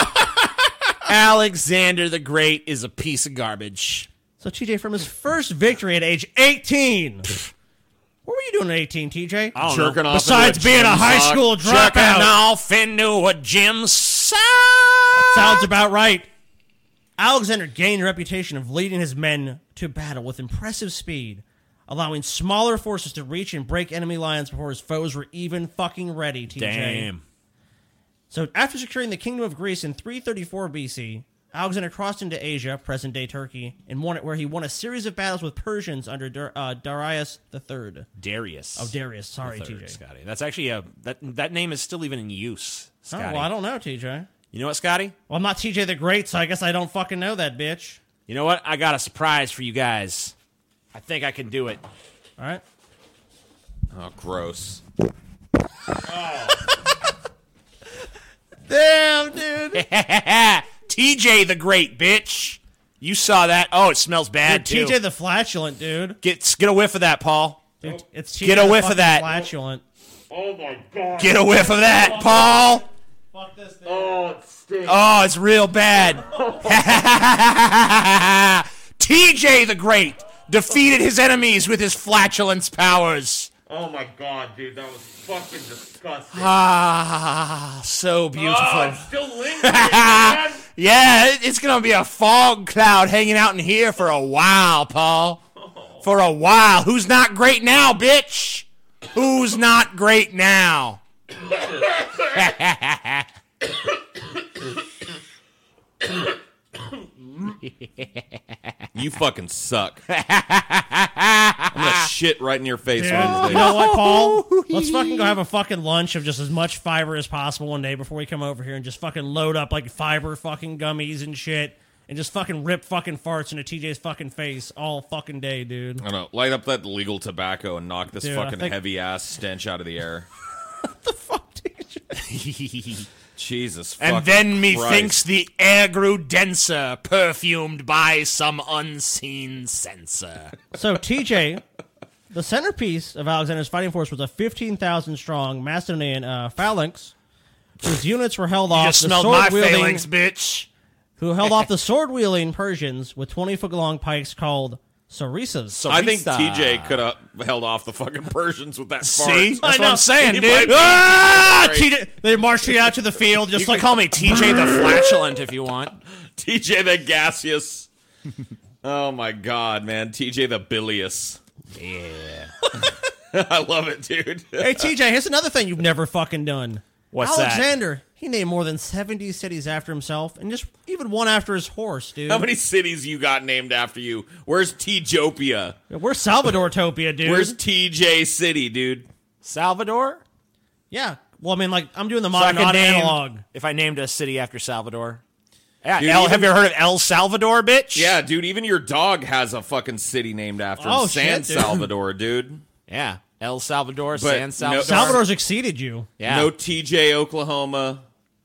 Alexander the Great is a piece of garbage. So TJ, from his first victory at age 18. What were you doing at 18, TJ? I don't Jerking know. off Besides into a being gym a high sock. school Jerking dropout. off into a gym sock. Sounds about right. Alexander gained a reputation of leading his men to battle with impressive speed, allowing smaller forces to reach and break enemy lines before his foes were even fucking ready, TJ. Damn. So after securing the Kingdom of Greece in 334 BC, Alexander crossed into Asia, present-day Turkey, and where he won a series of battles with Persians under Darius III. Darius. Oh, Darius. Sorry, Third, TJ. Scotty. That's actually that name is still even in use, Oh, Scotty. well, I don't know, TJ. You know what, Scotty? Well, I'm not TJ the Great, so I guess I don't fucking know that, bitch. You know what? I got a surprise for you guys. I think I can do it. All right. Oh, gross. Damn, dude. TJ the Great, bitch. You saw that. Oh, it smells bad, too. TJ the Flatulent, dude. Get a whiff of that, Paul. Dude, it's TJ Get a the whiff of fucking that. Flatulent. Get a whiff of that, Paul. Fuck this thing. Oh, it's real bad. TJ the Great defeated his enemies with his flatulence powers. Oh my god, dude, that was fucking disgusting. Ah, so beautiful. Still lingering, man. Yeah, it's going to be a fog cloud hanging out in here for a while, Paul. For a while. Who's not great now, bitch? Who's not great now? You fucking suck. I'm gonna shit right in your face Wednesday. You know what, Paul? Let's fucking go have a fucking lunch of just as much fiber as possible one day before we come over here and just fucking load up like fiber fucking gummies and shit and just fucking rip fucking farts into TJ's fucking face all fucking day, dude. I don't know. Light up that legal tobacco and knock this Dude, I fucking think- heavy ass stench out of the air. Fuck, TJ. Jesus. And fucking then Christ. methinks the air grew denser, perfumed by some unseen censor. So, TJ, the centerpiece of Alexander's fighting force was a 15,000 strong Macedonian phalanx whose units were held You off just the smelled my sword-wielding phalanx, bitch. who held off the sword-wielding Persians with 20-foot-long pikes called sarisas. I think TJ could have held off the fucking Persians with that fart. See? That's what know. I'm saying, He dude. might be Ah, right. TJ. They marched you out to the field just You can like call me TJ the Flatulent if you want. TJ the gaseous. Oh my god, man. TJ the bilious. Yeah. I love it, dude. Hey, TJ, here's another thing you've never fucking done. What's that? Alexander, he named more than 70 cities after himself, and just even one after his horse, dude. How many cities you got named after you? Where's Tjopia? We're Salvador-topia, dude. Where's TJ City, dude? Salvador? Yeah. Well, I mean, like, I'm doing the So I modern could name, analog. if I named a city after Salvador. Yeah, Dude, have even- you ever heard of El Salvador, bitch? Yeah, dude, even your dog has a fucking city named after him. Oh, San shit, dude. Salvador, dude. Yeah. El Salvador, But San no- Salvador. Salvador's exceeded you. Yeah. No TJ Oklahoma.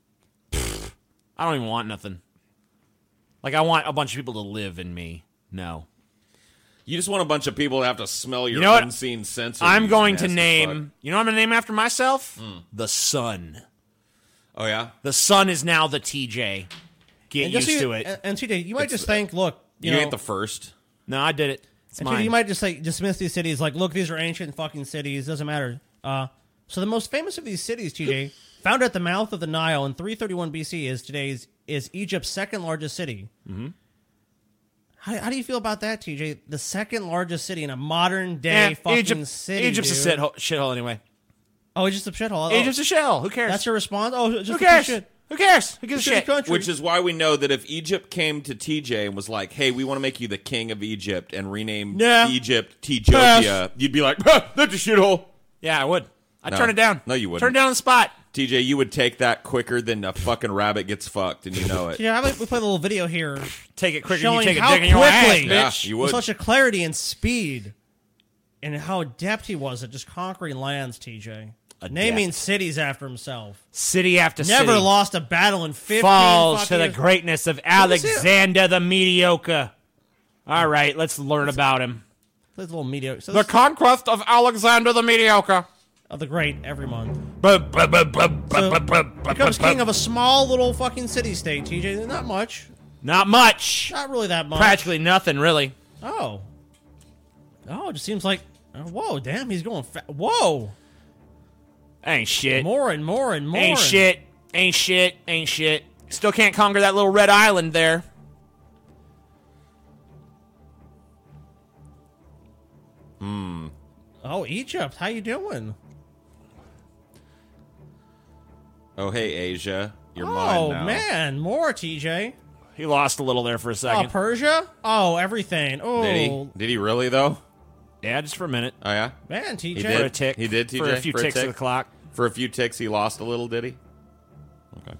I don't even want nothing. Like, I want a bunch of people to live in me. No. You just want a bunch of people to have to smell your You know what? unseen sensors. I'm you going to nasty name... You know what I'm going to name after myself? Hmm. The Sun. Oh, yeah? The sun is now the TJ. Get And just used so to it. And TJ, you might just think, look, You know, ain't the first. No, I did it. It's and mine. TJ, you might just like dismiss these cities like, look, these are ancient fucking cities. Doesn't matter. So the most famous of these cities, TJ, found at the mouth of the Nile in 331 BC, is Egypt's second largest city. Mm-hmm. How do you feel about that, TJ? The second largest city in a modern day fucking city. Egypt's dude. a shithole anyway. Oh, it's just a shithole. Egypt's a shithole. Who cares? That's your response? Oh, it's Who just a cares? shit. Who cares? Who gives a Shitty shit? country. Which is why we know that if Egypt came to TJ and was like, hey, we want to make you the king of Egypt and rename Yeah. Egypt Tjopia, you'd be like, that's a shithole. Yeah, I would. I'd No. turn it down. No, you wouldn't. Turn it down on the spot. TJ, you would take that quicker than a fucking rabbit gets fucked, and you know it. Yeah, how about we play a little video here Take it quicker than you showing take a how dick in your ass, quickly, bitch. Yeah, you with would. such a clarity and speed, and how adept he was at just conquering lands, TJ. Naming cities after himself. City after Never city lost a battle in 15 falls to fucking the years. greatness of me see it. Alexander the Mediocre. All right, let's learn about him. This little mediocre. So The this conquest of Alexander the Mediocre. of the great every month. Becomes Becomes king of a small little fucking city-state, TJ. Not much. Not much. Not really that much. Practically nothing, really. Oh. Oh, it just seems like... whoa, damn, he's going... whoa. Ain't shit. More and more and more. Ain't shit. Ain't shit. Ain't shit. Still can't conquer that little red island there. Oh, Egypt, how you doing? Oh, hey, Asia. You're mine Oh, now. man, more, TJ. He lost a little there for a Oh, second. Persia? Oh, everything. Oh, Did he? Did he really, though? Yeah, just for a minute. Oh, yeah? man, TJ. He For did. a tick. He did, For TJ? a few For a ticks of tick? the clock. For a few ticks, he lost a little, did he? Okay.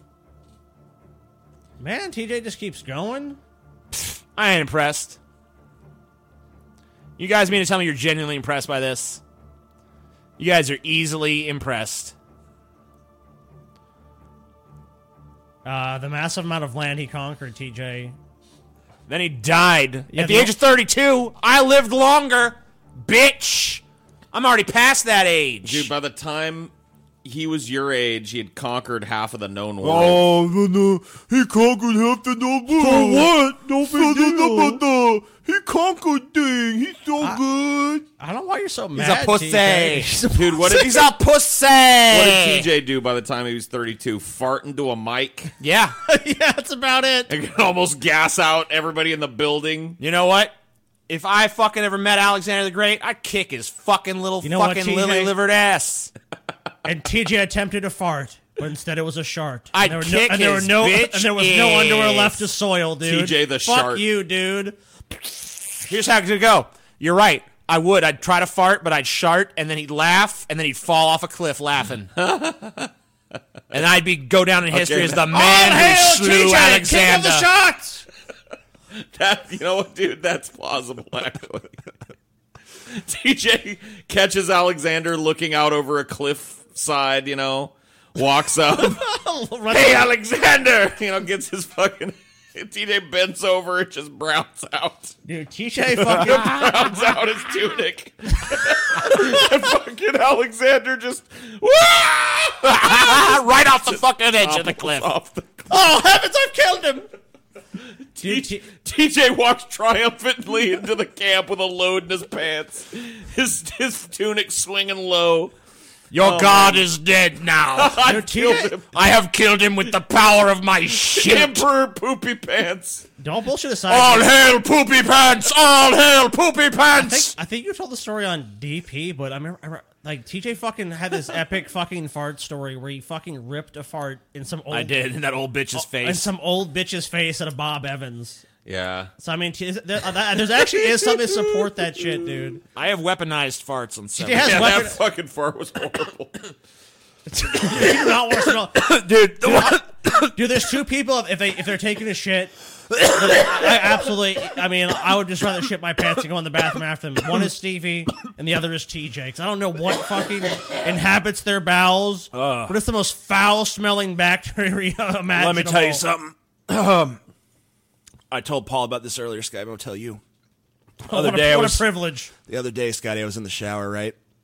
Man, TJ just keeps going. I ain't impressed. You guys mean to tell me you're genuinely impressed by this? You guys are easily impressed. The massive amount of land he conquered, TJ. Then he died. Yeah, At the the- age of 32, I lived longer. Bitch. I'm already past that age. Dude, by the time he was your age, he had conquered half of the known world. Oh, no, he conquered half the number. So what? No big deal. He conquered things. He's so good. I don't know why you're so He's mad, a pussy. TJ. Dude, what did, He's a pussy. what did TJ do by the time he was 32? Fart into a mic Yeah. Yeah, that's about it. and could almost gas out everybody in the building? You know what? If I fucking ever met Alexander the Great, I'd kick his fucking little You know what, fucking TJ? lily-livered ass. And TJ attempted to fart, but instead it was a shart. I'd And kick and there his were no, bitch and there was no underwear ass. left to soil, dude. TJ the Fuck shart. you, dude. Here's how it's gonna go. You're right. I would. I'd try to fart, but I'd shart, and then he'd laugh, and then he'd fall off a cliff laughing. And I'd go down in history as the man All who hail slew TJ, king of Alexander. the shots. That, you know what, dude? That's plausible, actually. TJ catches Alexander looking out over a cliff side, walks up. Hey, Alexander! Gets his fucking... TJ bends over and just browns out. Dude, TJ fucking... Browns out his tunic. And fucking Alexander just... Right off the fucking edge of the cliff. Off the Oh, heavens, I've killed him. Dude, TJ walks triumphantly into the camp with a load in his pants. His tunic swinging low. Your god is dead now. I killed him. I have killed him with the power of my shit. Emperor Poopy Pants. don't bullshit aside. All hail poopy pants! All hail poopy pants! I think you told the story on DP, but I remember like TJ fucking had this epic fucking fart story where he fucking ripped a fart in some old I did in that old bitch's in face. some old bitch's face at a Bob Evans. Yeah. So I mean, there's actually is something to support that shit, dude. I have weaponized farts on TJ several. has Yeah, weapon. that fucking fart was horrible. You do not want to smell. Dude, there's two people if they're taking a shit. I absolutely. I mean, I would just rather shit my pants and go in the bathroom after them. One is Stevie, and the other is TJ. Because I don't know what fucking inhabits their bowels, but it's the most foul-smelling bacteria imaginable. Let me tell you something. I told Paul about this earlier, Scotty. I'm going to tell you. What a privilege. The other day, Scotty, I was in the shower, right?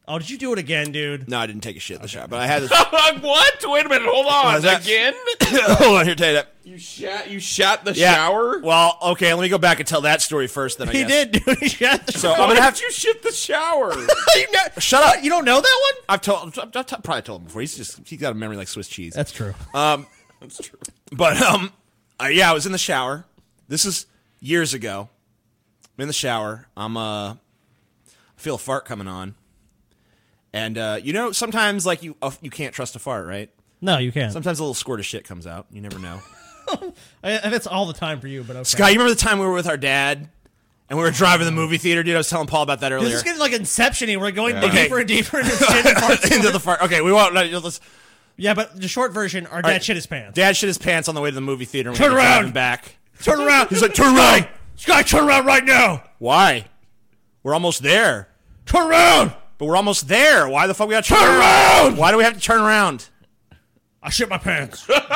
Oh, did you do it again, dude? No, I didn't take a shit in the shower, but I had this. What? Wait a minute. Hold on. is that- Again? Hold on, here, tell you that. You shat the Yeah. shower? Well, okay, let me go back and tell that story first. Then I He guess. did, dude. He shot the So I'm gonna have to. You shit the shower. Shut up. You don't know that one? I've probably told him before. He's got a memory like Swiss cheese. That's true. That's true. But yeah, I was in the shower. This is years ago. I'm in the shower. I feel a fart coming on, and sometimes like you can't trust a fart, right? No, you can't. Sometimes a little squirt of shit comes out. You never know. And it's all the time for you, but okay. Scott, you remember the time we were with our dad and we were driving the movie theater, dude? I was telling Paul about that This earlier. is getting like Inception-y. We're going Okay. deeper and deeper into shit and farts. Into the fart. Okay, we won't. Let's, Yeah, but the short version, our dad right. shit his pants. Dad shit his pants on the way to the movie theater. And Turn we were around. driving back. Turn around. He's like, turn around. Sky, turn around right now. Why? We're almost there. Turn around. But we're almost there. Why the fuck we got to turn around? Why do we have to turn around? I shit my pants. And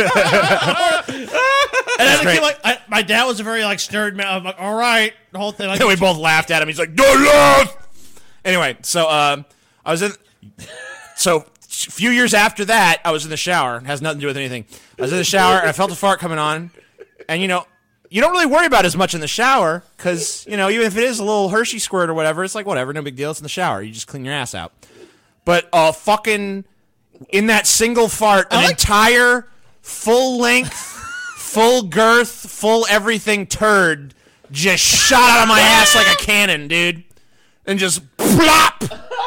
then I feel like my dad was a very like stirred man. I'm like, all right, the whole thing. Like, And we both laughed at him. He's like, don't laugh. Anyway, so I was in. So a few years after that, I was in the shower. It has nothing to do with anything. I was in the shower and I felt a fart coming on, and you don't really worry about it as much in the shower because even if it is a little Hershey squirt or whatever, it's like whatever, no big deal. It's in the shower. You just clean your ass out. But fucking in that single fart, an entire full length, full girth, full everything turd just shot out of my ass like a cannon, dude, and just plop.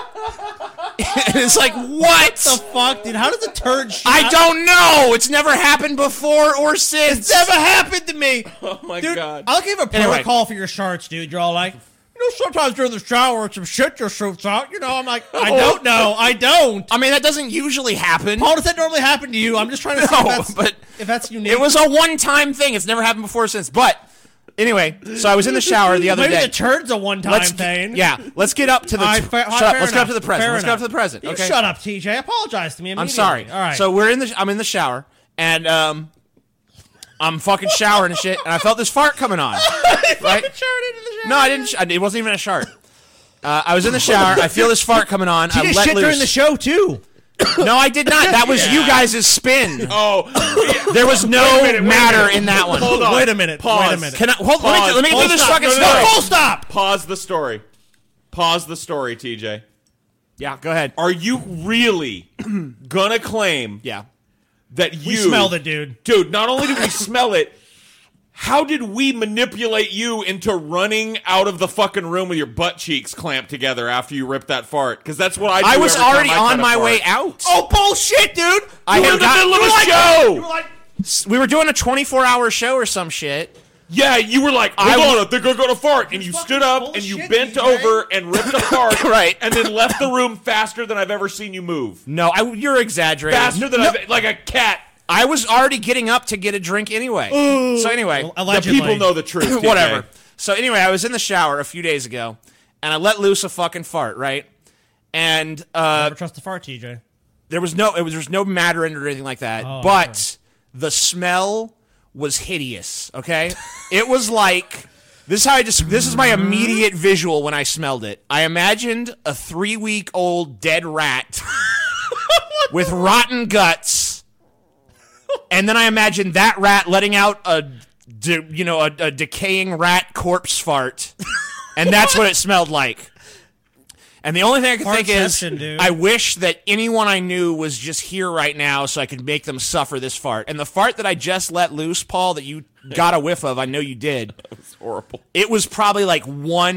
And it's like, what the fuck, dude? How does a turd shit? I don't know. It's never happened before or since. It's never happened to me. Oh, my Dude, God. I'll give a Anyway. protocol for your sharts, dude. You're all like, sometimes during the shower, some shit just shoots out. I'm like, I don't know. I don't. I mean, that doesn't usually happen. Paul, does that normally happen to you? I'm just trying to see No, but if that's unique. it was a one-time thing. It's never happened before or since. But anyway, so I was in the shower the other Maybe day. the turd's a one-time thing. Yeah, let's get up to the. All right, shut fair up. Let's get up enough, to the present. fair Let's get up to enough. the present. You Okay. shut up, TJ. Apologize to me immediately. I'm sorry. All right. So I'm in the shower and I'm fucking showering and shit, and I felt this fart coming on. Right? No, I didn't. It wasn't even a shart. I was in the shower. I feel this fart coming on. I TJ let shit loose. during the show too. No, I did not. That was you guys' spin. Oh, There was no matter in that one. Hold on. Wait a minute. Pause. Wait a minute. Can I, let me get through this stop. fucking No, story. Full stop. Pause the story. Pause the story, TJ. Yeah, go ahead. Are you really gonna claim Yeah. that you We smelled it, dude. Dude, not only did we smell it, how did we manipulate you into running out of the fucking room with your butt cheeks clamped together after you ripped that fart? Because that's what I do. I was every time already I on cut a my fart. way out. Oh, bullshit, dude. I You were had in the got- middle of you a were like- show. You were like, We were doing a 24-hour show or some shit. Yeah, you were like, hold on, I think I'm gonna fart. And you stood up and you bullshit, bent TJ. over and ripped a fart. Right. And then left the room faster than I've ever seen you move. No, you're exaggerating. Faster than like a cat. I was already getting up to get a drink anyway. So anyway, Well, The allegedly. people know the truth. TJ. whatever. So anyway, I was in the shower a few days ago, and I let loose a fucking fart, right? And never trust the fart, TJ. there was no matter in it or anything like that. Oh, but the smell was hideous. Okay, it was like this is my immediate visual when I smelled it. I imagined a 3-week-old dead rat with rotten guts, and then I imagined that rat letting out a decaying rat corpse fart, and that's what it smelled like. And the only thing I could think is, Fartception, dude. I wish that anyone I knew was just here right now so I could make them suffer this fart. And the fart that I just let loose, Paul, that you got a whiff of, I know you did. It's horrible. It was probably like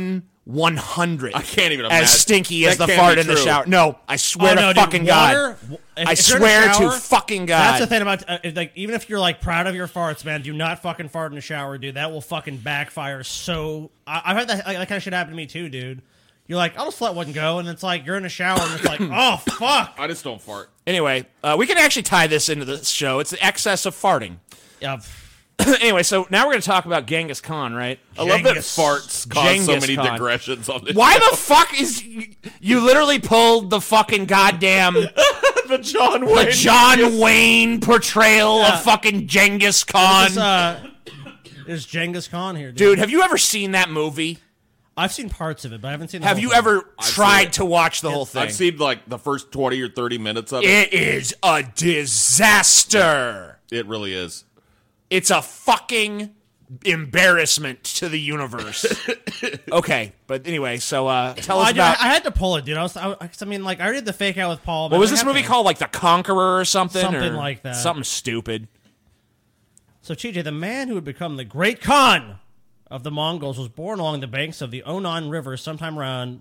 1/100. I can't even imagine. As stinky as That the can't fart be in the true. shower. No, I swear to dude, fucking water, God. if I you're in the swear to shower, fucking God. That's the thing about like even if you're like proud of your farts, man, do not fucking fart in the shower, dude. That will fucking backfire. So I've had that kind of shit happen to me too, dude. You're like, I'll just let one go, and it's like you're in a shower, and it's like, oh fuck. I just don't fart. Anyway, we can actually tie this into the show. It's the excess of farting. Yeah. Anyway, so now we're going to talk about Genghis Khan, right? I love that Genghis. farts cause so Genghis many Khan. digressions on this. Why the fuck is you literally pulled the fucking goddamn the John Wayne portrayal Yeah. of fucking Genghis Khan? Is Genghis Khan here, dude? Dude, have you ever seen that movie? I've seen parts of it, but I haven't seen. The Have whole you thing. ever I've seen tried it. to watch the whole thing? I've seen like the first 20 or 30 minutes of it. It is a disaster. It really is. It's a fucking embarrassment to the universe. Okay, but anyway, so tell us I about. had to pull it, dude. I mean, like I already did the fake out with Paul. What was this movie called? Like The Conqueror or something? Something or like that. Something stupid. So, TJ, the man who would become the Great Khan of the Mongols was born along the banks of the Onon River sometime around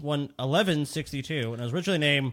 1162, and was originally named.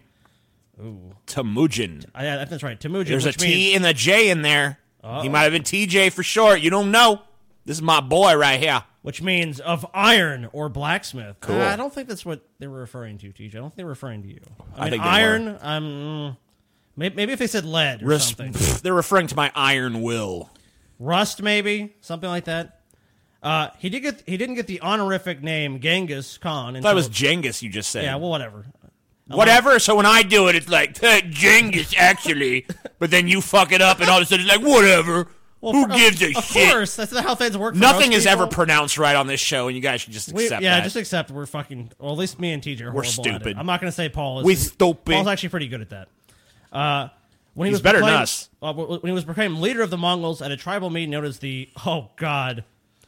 Temujin. I think that's right, Temujin. There's a which means, T and a J in there. He might have been TJ for short. You don't know. This is my boy right here. which means of iron or blacksmith. Cool. I don't think that's what they were referring to, TJ. I don't think they were referring to you. I mean, think they iron. Maybe if they said lead or something. They're referring to my iron will. Rust, maybe something like that. He didn't get the honorific name Genghis Khan. I thought it was Genghis you just said. Yeah, well, whatever. Whatever, so when I do it, it's like, Genghis, actually. But then you fuck it up, and all of a sudden it's like, whatever. Well, Who gives a Of shit? course, that's not how things work. For Nothing most is ever people. pronounced right on this show, and you guys should just accept that. Just accept we're fucking. Well, at least me and TJ are horrible at stupid. it. I'm not going to say Paul is. We stupid. Paul's actually pretty good at that. When he He's was better than proclaimed- us. when he was proclaimed leader of the Mongols at a tribal meeting known as the Kurultai.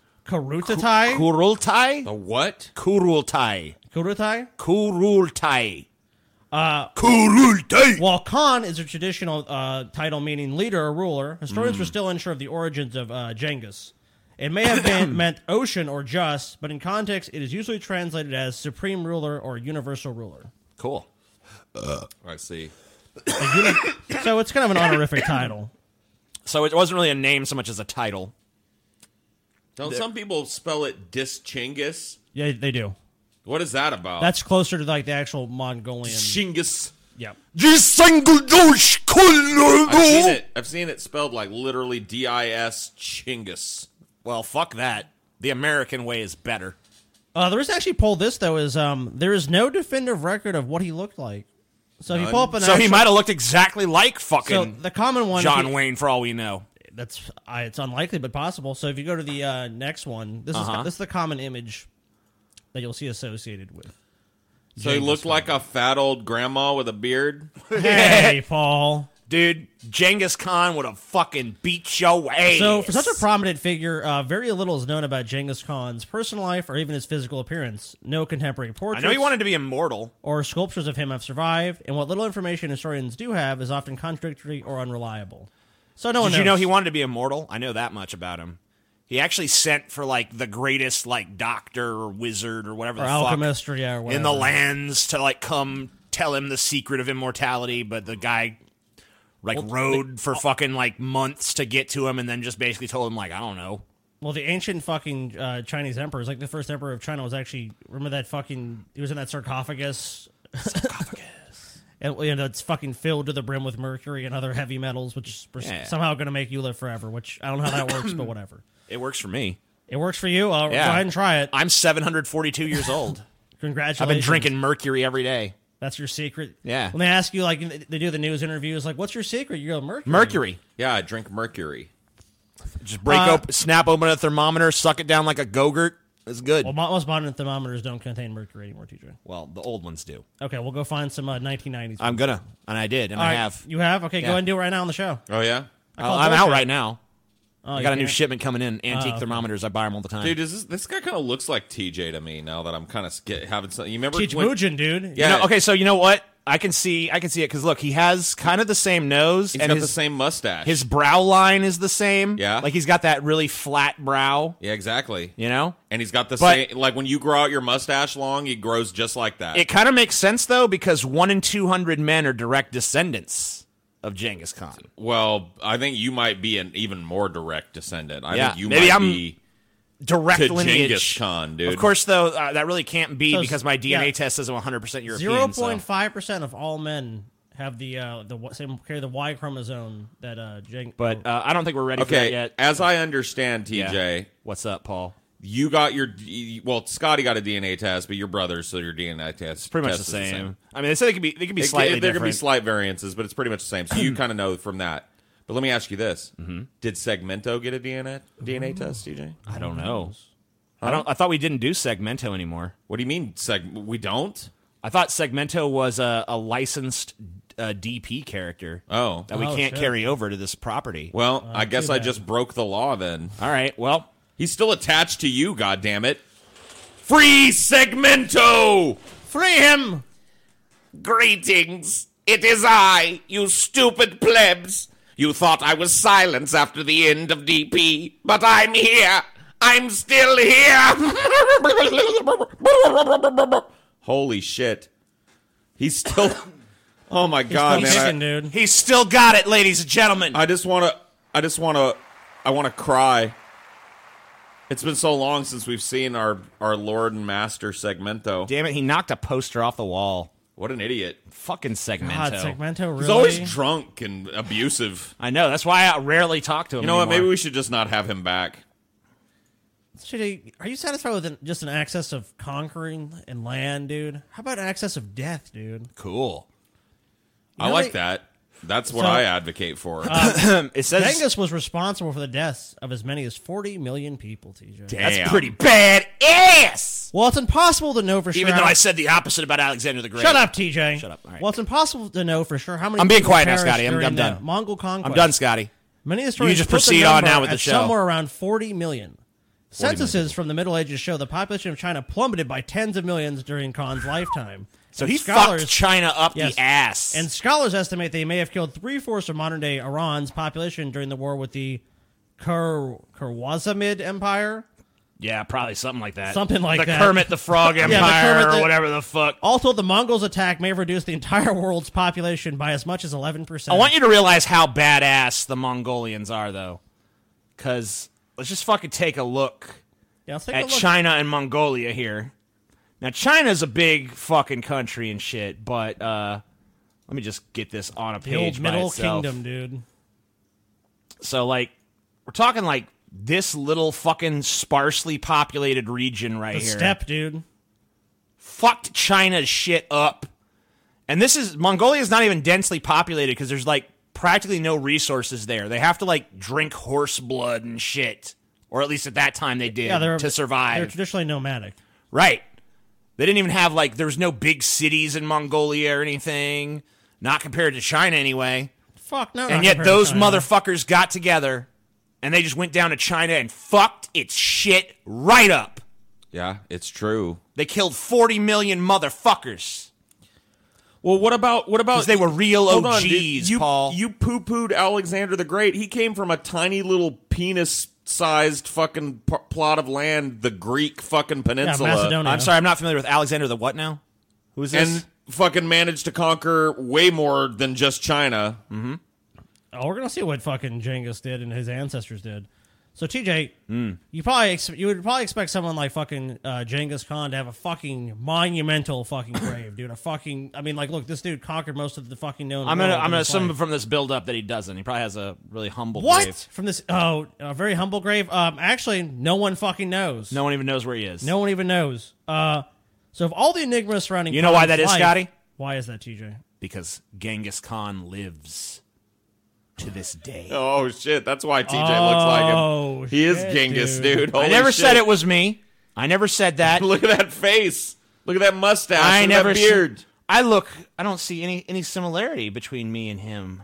Kurultai? The what? Kurultai. Kurultai. Kurultai. Kurultai. While Khan is a traditional title meaning leader or ruler, historians Hmm. were still unsure of the origins of Genghis. It may have meant ocean or just, but in context, it is usually translated as supreme ruler or universal ruler. Cool. I see. So it's kind of an honorific title. So it wasn't really a name so much as a title. Don't some people spell it Dischingus? Yeah, they do. What is that about? That's closer to like the actual Mongolian. Shingus. Yeah. I've seen it spelled like literally D-I-S Chingus. Well, fuck that. The American way is better. The reason I actually pulled this though is there is no definitive record of what he looked like. So if you pull up an So he actual- might have looked exactly like So fucking the common one, John Wayne, for all we know. it's unlikely but possible. So if you go to the next one, this is the common image that you'll see associated with. So he looked like a fat old grandma with a beard? Hey, Paul. Dude, Genghis Khan would have fucking beat your ass. So for such a prominent figure, very little is known about Genghis Khan's personal life or even his physical appearance. No contemporary I portraits. know he wanted to be immortal. Or sculptures of him have survived, and what little information historians do have is often contradictory or unreliable. So no one Did knows. you know he wanted to be immortal? I know that much about him. He actually sent for like the greatest like doctor or wizard or whatever or the fuck alchemist or yeah, or whatever. in the lands to like come tell him the secret of immortality, but the guy like rode for fucking like months to get to him, and then just basically told him like, I don't know. Well, the ancient fucking Chinese emperors, like the first emperor of China, was actually remember that fucking he was in that sarcophagus. And it's fucking filled to the brim with mercury and other heavy metals, which is somehow going to make you live forever. Which I don't know how that works, but whatever. It works for me. It works for you. Go ahead and try it. I'm 742 years old. Congratulations. I've been drinking mercury every day. That's your secret. Yeah. When they ask you, like they do the news interviews, like, "What's your secret?" You go, "Mercury." Mercury. Yeah, I drink mercury. Just snap open a thermometer, suck it down like a Go-Gurt. It's good. Well, most modern thermometers don't contain mercury anymore, TJ. Well, the old ones do. Okay, we'll go find some 1990s. I'm gonna, and I did, and All I right, have. You have? Okay, go Yeah. ahead and do it right now on the show. Oh, yeah? I'm out right now. Oh, I you got a new can't? shipment coming in. Antique okay. thermometers. I buy them all the time. Dude, this guy kind of looks like TJ to me now that I'm kind of having something. You remember Cheech when- Mujin, dude. Yeah. You know, okay, so you know what? I can see it because look, he has kind of the same nose, He's and got his the same mustache. his brow line is the same. Yeah. like he's got that really flat brow. Yeah, exactly. You know, And he's got the But- same, like when you grow out your mustache long, he grows just like that. it kind of makes sense though because 1 in 200 men are direct descendants of Genghis Khan. Well, I think you might be an even more direct descendant. I Yeah, think you maybe might I'm be Direct to lineage. Genghis Khan, dude. Of course, though, that really can't be So, because my DNA yeah. test says I'm 100% European. 0.5% of all men have the same carry the Y chromosome that But I don't think we're ready for that Okay, yet. as I understand, TJ, Yeah. What's up, Paul? you got your Scotty got a DNA test, but your brothers, so your DNA test Pretty much test the is same. I mean, they said they could be slightly there different. could be slight variances, but it's pretty much the same. So you kind of know from that. But let me ask you this: Did Segmento get a DNA test, TJ? I don't know. I thought we didn't do Segmento anymore. What do you mean? We don't? I thought Segmento was a licensed DP character. Oh. That we can't shit. carry over to this property. Well, I guess too I bad. just broke the law then. All right. Well, He's still attached to you, goddammit. Free Segmento! Free him! Greetings. It is I, you stupid plebs. You thought I was silent after the end of DP, but I'm here. I'm still here. Holy shit. He's still... Oh my god, He's man. kicking, dude. he's still got it, ladies and gentlemen. I want to cry. It's been so long since we've seen our Lord and Master Segmento. Damn it, he knocked a poster off the wall. What an idiot. Fucking Segmento. God, Segmento really? He's always drunk and abusive. I know. That's why I rarely talk to him You know what? anymore. Maybe we should just not have him back. Are you satisfied with just an access of conquering and land, dude? How about access of death, dude? Cool. I know like they- that. That's what So- I advocate for. It says Genghis was responsible for the deaths of as many as 40 million people, TJ. Damn. that's pretty bad ass. Well, it's impossible to know for sure. Even how- though I said the opposite about Alexander the Great. Shut up, TJ. Shut up. All right. Well, it's impossible to know for sure how many I'm being people quiet now, perished Scotty. I'm during the done. Mongol conquest. I'm done, Scotty. Many historians just put the proceed on number now with the at show. somewhere around 40 million. Censuses from the Middle Ages show the population of China plummeted by tens of millions during Khan's lifetime. So And he scholars, fucked China up Yes. the ass. And scholars estimate they may have killed 3/4 of modern-day Iran's population during the war with the Khwarizmid Empire. yeah, probably something like that. Something like the that. Kermit the Frog the Empire Kermit or the- whatever the fuck. All told, the Mongols' attack may have reduced the entire world's population by as much as 11%. I want you to realize how badass the Mongolians are, though. Because let's just fucking take a look Yeah, let's take a at look. China and Mongolia here. Now, China's a big fucking country and shit, but let me just get this on a The page old by Middle itself. Kingdom, dude. So, like, we're talking like this little fucking sparsely populated region right The here. steppe, dude. Fucked China's shit up. And this is Mongolia's not even densely populated because there's like practically no resources there. They have to like drink horse blood and shit. Or at least at that time they did Yeah, to They're survive. traditionally nomadic. Right. They didn't even have like there was no big cities in Mongolia or anything. Not compared to China anyway. Fuck no. And not yet compared to those China. motherfuckers got together and they just went down to China and fucked its shit right up. Yeah, it's true. They killed 40 million motherfuckers. Well, what about Because they were real Hold on, OGs, dude. You, Paul. You poo-pooed Alexander the Great. He came from a tiny little penis-sized fucking plot of land, the Greek fucking peninsula, Macedonia. I'm sorry, I'm not familiar with Alexander the what now? Who is this? and fucking managed to conquer way more than just China. Oh, we're gonna see what fucking Genghis did and his ancestors did. So TJ, you would probably expect someone like fucking Genghis Khan to have a fucking monumental fucking grave, dude. Look, this dude conquered most of the fucking known. I'm world gonna in his assume life. from this build up that he doesn't. He probably has a really humble What grave. from this? Oh, a very humble grave. Actually, no one fucking knows. No one even knows where he is. No one even knows. So of all the enigmas surrounding, You know why Khan's that is, life- Scotty? Why is that, TJ? Because Genghis Khan lives to this day. Oh shit, that's why TJ looks like Oh, him. He is shit, Genghis, dude. dude. I Holy never shit. said it was me. I never said that. Look at that face. Look at that mustache. I Look at never that beard. I don't see any similarity between me and him.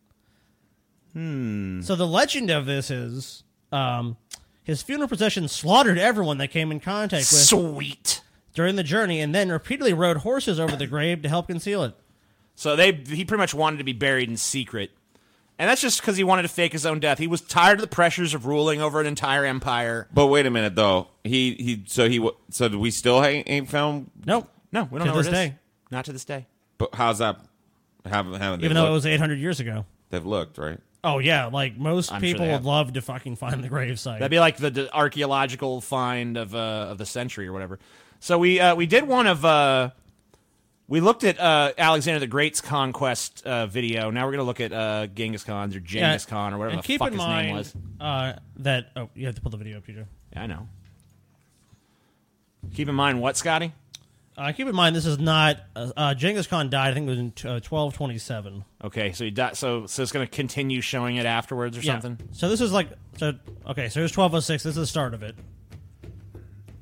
So the legend of this is his funeral procession slaughtered everyone they came in contact with Sweet. during the journey and then repeatedly rode horses over the grave to help conceal it. So he pretty much wanted to be buried in secret. And that's just because he wanted to fake his own death. He was tired of the pressures of ruling over an entire empire. But wait a minute, though. So we still ain't found. Nope. No, we don't To know where this it is. day. Not to this day. But how's that? Haven't they Even though it looked? was 800 years ago. They've looked, right? Oh, yeah. Like, most I'm sure people they would have. love to fucking find the gravesite. That'd be like the archaeological find of the century or whatever. So we did one of we looked at Alexander the Great's conquest video. Now we're gonna look at Genghis Khan's or Genghis Khan or whatever and the keep fuck in his mind, name was. that... Oh, you have to pull the video up, Peter. Yeah, I know. Keep in mind what, Scotty? Keep in mind, this is not... Genghis Khan died, I think it was in 1227. Okay, so he died, so it's gonna continue showing it afterwards or something. So this is like... So here's 1206. This is the start of it.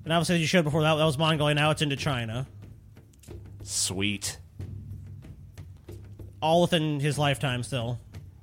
And obviously, as you showed before, that was Mongolia. Now it's into China. Sweet. All within his lifetime still.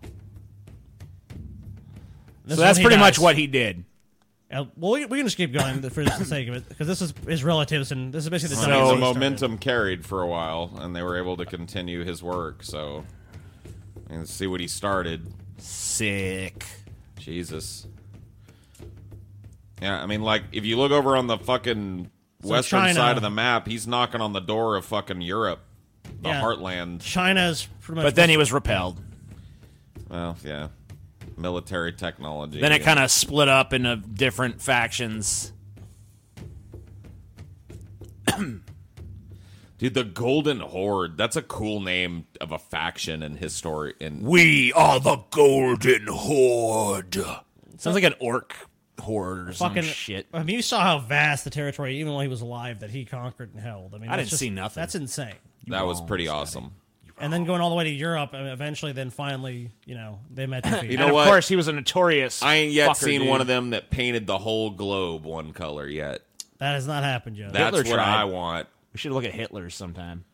This So is that's when he pretty much dies. what he did. Well, we can just keep going for the sake of it, because this is his relatives, and this is basically the So time he the started. momentum carried for a while, and they were able to continue his work. So, and see what he started. Sick. Jesus. Yeah, I mean, like, if you look over on the fucking western China- side of the map, he's knocking on the door of fucking Europe, the Yeah. heartland. China's pretty much. But then he was repelled. Well, yeah, military technology. Then it kind of split up into different factions. Dude, the Golden Horde. That's a cool name of a faction in history. We are the Golden Horde. Sounds like an orc horde or some fucking shit. I mean, you saw how vast the territory, even while he was alive, that he conquered and held. I mean, I that's didn't see nothing. That's insane. That was pretty awesome. And then going all the way to Europe, and eventually, then finally, they met defeat. You know And of what? course, he was a notorious. I ain't yet fucker, seen dude. one of them that painted the whole globe one color yet. That has not happened yet. That's Hitler what tried. I want. We should look at Hitler's sometime.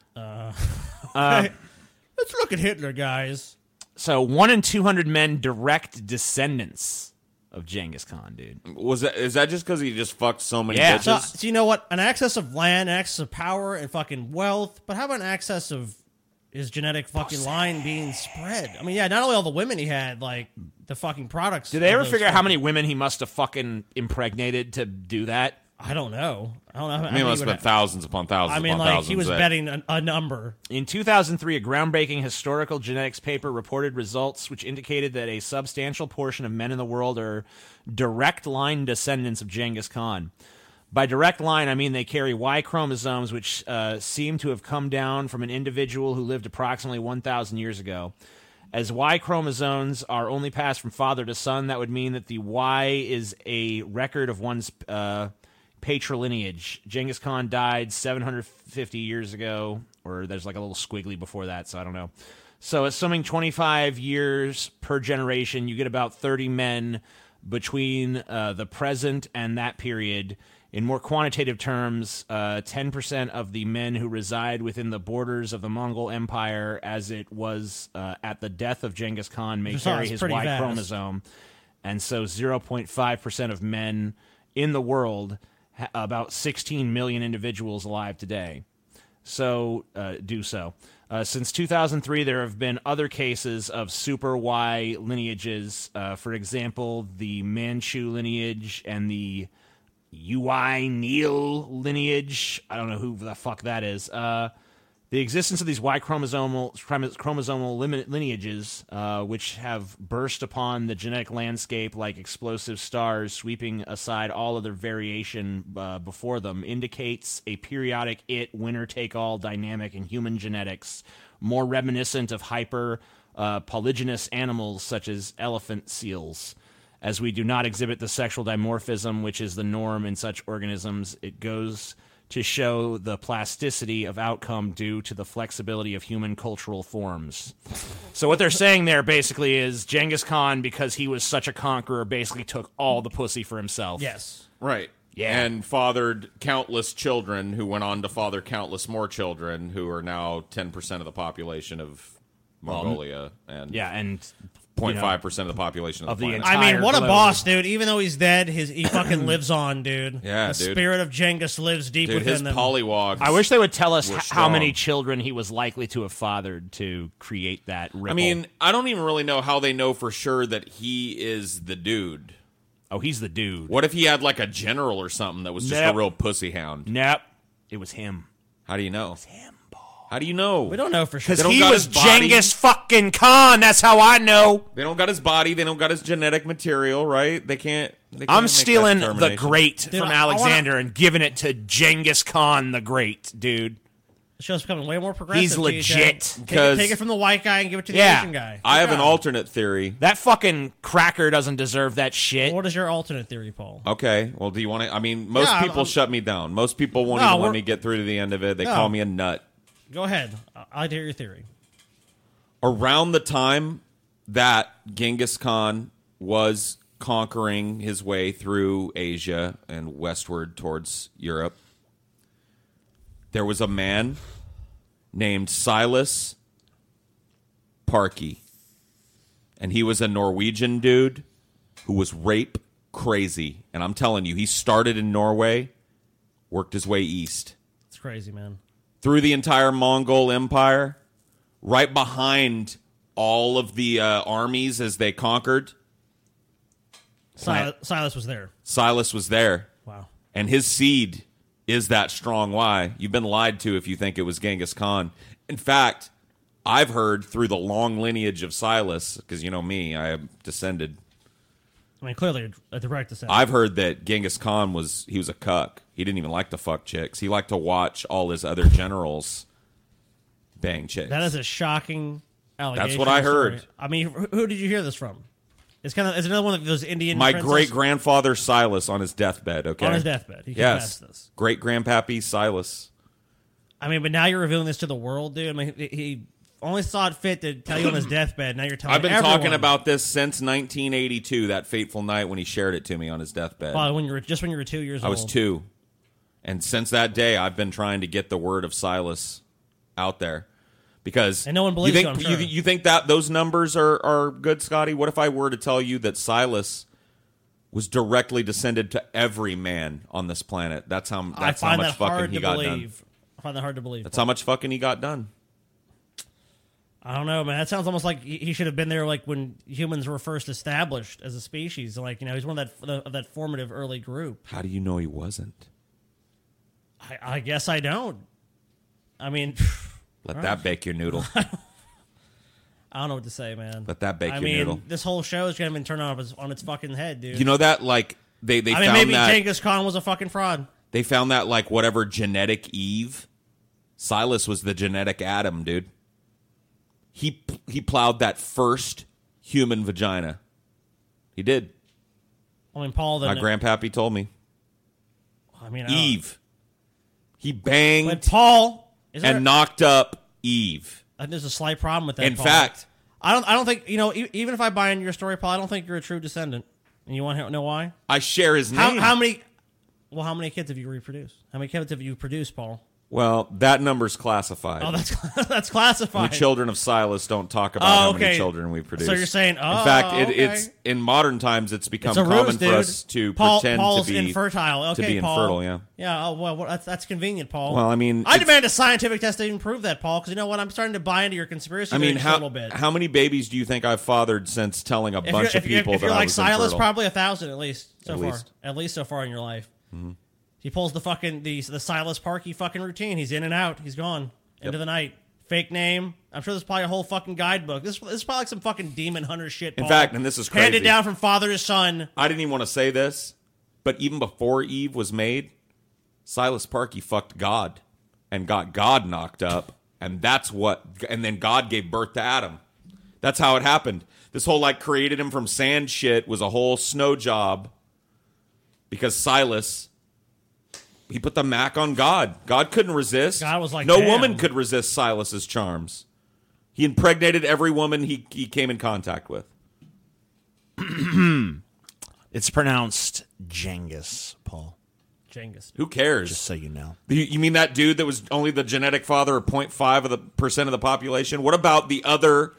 Let's look at Hitler, guys. So 1 in 200 men direct descendants of Genghis Khan, dude. Is that just because he just fucked so many Yeah. So, bitches? so you know what? An excess of land, an excess of power, and fucking wealth. But how about an excess of his genetic fucking line being spread? I mean, yeah, not only all the women he had, like the fucking products. Did they of ever those figure out how fucking- many women he must have fucking impregnated to do that? I don't know. I don't know. I mean, it must have been thousands upon thousands I mean, upon like thousands. he was that- betting a number. In 2003, a groundbreaking historical genetics paper reported results which indicated that a substantial portion of men in the world are direct line descendants of Genghis Khan. By direct line, I mean they carry Y chromosomes, which seem to have come down from an individual who lived approximately 1,000 years ago. As Y chromosomes are only passed from father to son, that would mean that the Y is a record of one's patrilineage. Genghis Khan died 750 years ago, or there's like a little squiggly before that, so I don't know. So assuming 25 years per generation, you get about 30 men between the present and that period. In more quantitative terms, 10% of the men who reside within the borders of the Mongol Empire, as it was at the death of Genghis Khan, may Which carry sounds his pretty Y vast. chromosome. And so 0.5% of men in the world, about 16 million individuals alive today, do so. Since 2003, there have been other cases of super Y lineages. For example, the Manchu lineage and the Ui Neil lineage. I don't know who the fuck that is. The existence of these Y chromosomal lineages, which have burst upon the genetic landscape like explosive stars, sweeping aside all other variation before them, indicates a periodic winner-take-all dynamic in human genetics, more reminiscent of polygynous animals such as elephant seals. As we do not exhibit the sexual dimorphism, which is the norm in such organisms, it goes to show the plasticity of outcome due to the flexibility of human cultural forms. So what they're saying there basically is Genghis Khan, because he was such a conqueror, basically took all the pussy for himself. Yes. Right. Yeah. And fathered countless children who went on to father countless more children who are now 10% of the population of Mongolia and Yeah, and 0.5% of the population of the planet. I mean, entire what a globe. boss, dude. Even though he's dead, he fucking lives on, dude. Yeah, the dude. spirit of Genghis lives deep Dude, his within them. polywogs. I wish they would tell us We're how strong. many children he was likely to have fathered to create that ripple. I mean, I don't even really know how they know for sure that he is the dude. oh, he's the dude. What if he had like a general or something that was just Nope. a real pussy hound? Nope. It was him. How do you know? How do you know? We don't know for sure. Because don't he got was his body. Genghis fucking Khan. That's how I know. They don't got his body. They don't got his genetic material, right? They can't. They can't I'm make that stealing the determination. great Dude, from I Alexander and giving it to Genghis Khan the Great, dude. The show's becoming way more progressive. He's TJ. legit. Take it from the white guy and give it to the Yeah. Asian guy. I have an Yeah. alternate theory. That fucking cracker doesn't deserve that shit. What is your alternate theory, Paul? Okay. Well, do you want to? I mean, most Yeah, people I'm- shut me down. Most people won't No, even let we're- me get through to the end of it. They No. call me a nut. Go ahead. I'd hear your theory. Around the time that Genghis Khan was conquering his way through Asia and westward towards Europe, there was a man named Silas Parky. And he was a Norwegian dude who was rape crazy. And I'm telling you, he started in Norway, worked his way east. It's crazy, man. Through the entire Mongol Empire, right behind all of the armies as they conquered. Silas was there. Silas was there. Wow. And his seed is that strong. Why? You've been lied to if you think it was Genghis Khan. In fact, I've heard through the long lineage of Silas, because you know me, I have descended. I mean, clearly a direct descendant. I've heard that Genghis Khan was a cuck. He didn't even like to fuck chicks. He liked to watch all his other generals bang chicks. That is a shocking allegation. That's what I heard. I mean, who did you hear this from? It's another one of those Indian. My princes great grandfather Silas on his deathbed. Okay, on his deathbed. He yes, confessed this. Great grandpappy Silas. I mean, but now you're revealing this to the world, dude. I mean, he only saw it fit to tell you on his deathbed. Now you're telling I've been everyone. talking about this since 1982, that fateful night when he shared it to me on his deathbed. When you were 2 years old. I was 2. And since that day, I've been trying to get the word of Silas out there. Because and no one believes you think, you, I'm sure. you think that those numbers are good, Scotty? What if I were to tell you that Silas was directly descended to every man on this planet? That's how much fucking he got done. I find that hard to believe. That's how much fucking he got done. I don't know, man. That sounds almost like he should have been there, like when humans were first established as a species. Like, you know, he's one of that formative early group. How do you know he wasn't? I guess I don't. I mean, let that bake your noodle. I don't know what to say, man. Let that bake your noodle. This whole show is going to be turned on its fucking head, dude. You know that, like, they found maybe that Genghis Khan was a fucking fraud. They found that, like, whatever genetic Eve, Silas was the genetic Adam, dude. He plowed that first human vagina. He did. I mean, Paul. My grandpappy told me. I mean, Eve. He banged but Paul and knocked up Eve. I think there's a slight problem with that. In Paul. fact, I don't think, you know, even if I buy into your story, Paul, I don't think you're a true descendant. And you want to know why? I share his name. How many kids have you reproduced? How many kids have you produced, Paul? Well, that number's classified. Oh, that's classified. We children of Silas don't talk about how many children we produce. So you're saying, in fact, it's in modern times it's become common for us to pretend Paul's to be infertile. Okay, to be Paul. infertile. Yeah. Yeah. Oh well, that's convenient, Paul. Well, I mean, I demand a scientific test to even prove that, Paul. Because you know what, I'm starting to buy into your conspiracy. I mean, a little bit. How many babies do you think I've fathered since telling a bunch of people if that you're I like was Silas, infertile? probably 1,000 at least so At far. least. At least so far in your life. Mm-hmm. He pulls the fucking the Silas Parky fucking routine. He's in and out. He's gone into the night. Fake name. I'm sure there's probably a whole fucking guidebook. This is probably like some fucking demon hunter shit. Paul. In fact, and this is crazy, handed down from father to son. I didn't even want to say this, but even before Eve was made, Silas Parky fucked God and got God knocked up, and then God gave birth to Adam. That's how it happened. This whole like created him from sand shit was a whole snow job because Silas. He put the Mac on God. God couldn't resist. God was like, no damn. woman could resist Silas's charms. He impregnated every woman he came in contact with. It's pronounced Genghis, Paul. Genghis. Who cares? Just so you know. You mean that dude that was only the genetic father of 0.5% of the population? What about the other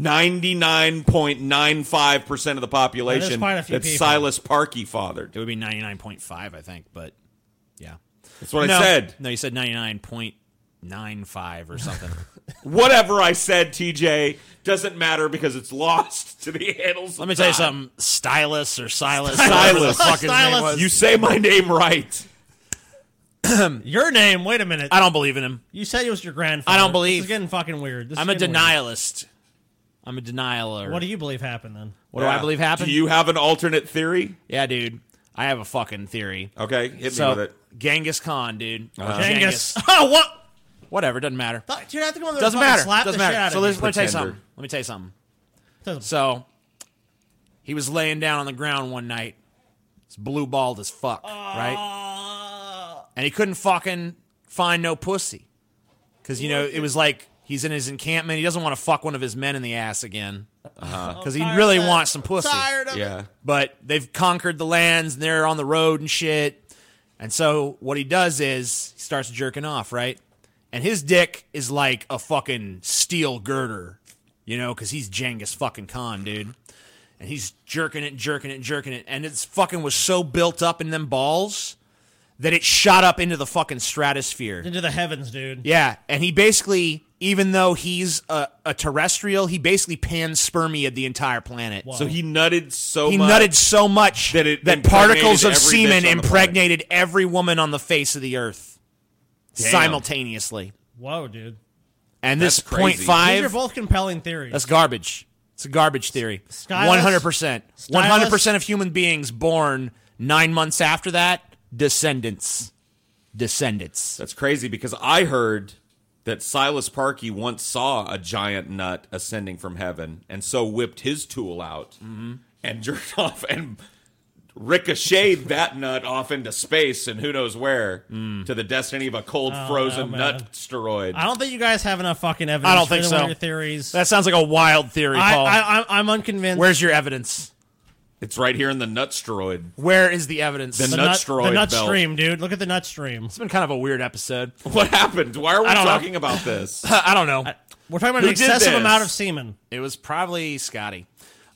99.95% of the population quite a few that people. Silas Parky fathered? It would be 99.5, I think, but yeah. That's what I said. No, you said 99.95 or something. Whatever I said, TJ, doesn't matter because it's lost to the annals. Let me tell you something. Stylus or Silas. Silas. whatever the fuck his name Stylus. was. You say my name right. Your name. Wait a minute. I don't believe in him. You said it was your grandfather. I don't believe. This is getting fucking weird. I'm a denialist. I'm a denialer. What do you believe happened then? What do I believe happened? Do you have an alternate theory? Yeah, dude. I have a fucking theory. Okay, hit So, me with it. Genghis Khan, dude. Genghis. Oh, what? Whatever, doesn't matter. Dude, I have to come over there Doesn't and fucking matter. slap Doesn't the shit matter. out So of let you. me tell you Pretender. something. Let me tell you something. Doesn't- So he was laying down on the ground one night. He's blue balled as fuck, right? And he couldn't fucking find no pussy. Because, you know, it was like He's in his encampment. He doesn't want to fuck one of his men in the ass again because he Tired really of it. wants some pussy. Tired of it. Yeah. But they've conquered the lands, and they're on the road and shit. And so what he does is he starts jerking off, right? And his dick is like a fucking steel girder, you know, because he's Genghis fucking Khan, dude. And he's jerking it, jerking it, jerking it. And it's fucking was so built up in them balls that it shot up into the fucking stratosphere. Into the heavens, dude. Yeah, and he basically, even though he's a terrestrial, he basically panspermiaed the entire planet. Wow. So he nutted so He much. nutted so much that it that impregnated particles of every semen bitch on the impregnated every woman on the face of the earth Damn. simultaneously. Whoa, dude. And this That's crazy. These are 0.5, both compelling theories. that's garbage. It's a garbage theory. Skyless? 100%. 100% of human beings born 9 months after that, descendants. That's crazy because I heard that Silas Parkey once saw a giant nut ascending from heaven and so whipped his tool out and jerked off and ricocheted that nut off into space and who knows where to the destiny of a cold frozen man. nut steroid. I don't think you guys have enough fucking evidence I don't for think either one so. of your theories. That sounds like a wild theory, Paul. I'm unconvinced. Where's your evidence? It's right here in the nut steroid. Where is the evidence? The It's nut steroid The nut belt. stream, dude. Look at the nut stream. been kind of a weird episode. What happened? Why are we I don't know. talking about this? I don't know. We're talking about Who an did excessive this? amount of semen. It was probably Scotty.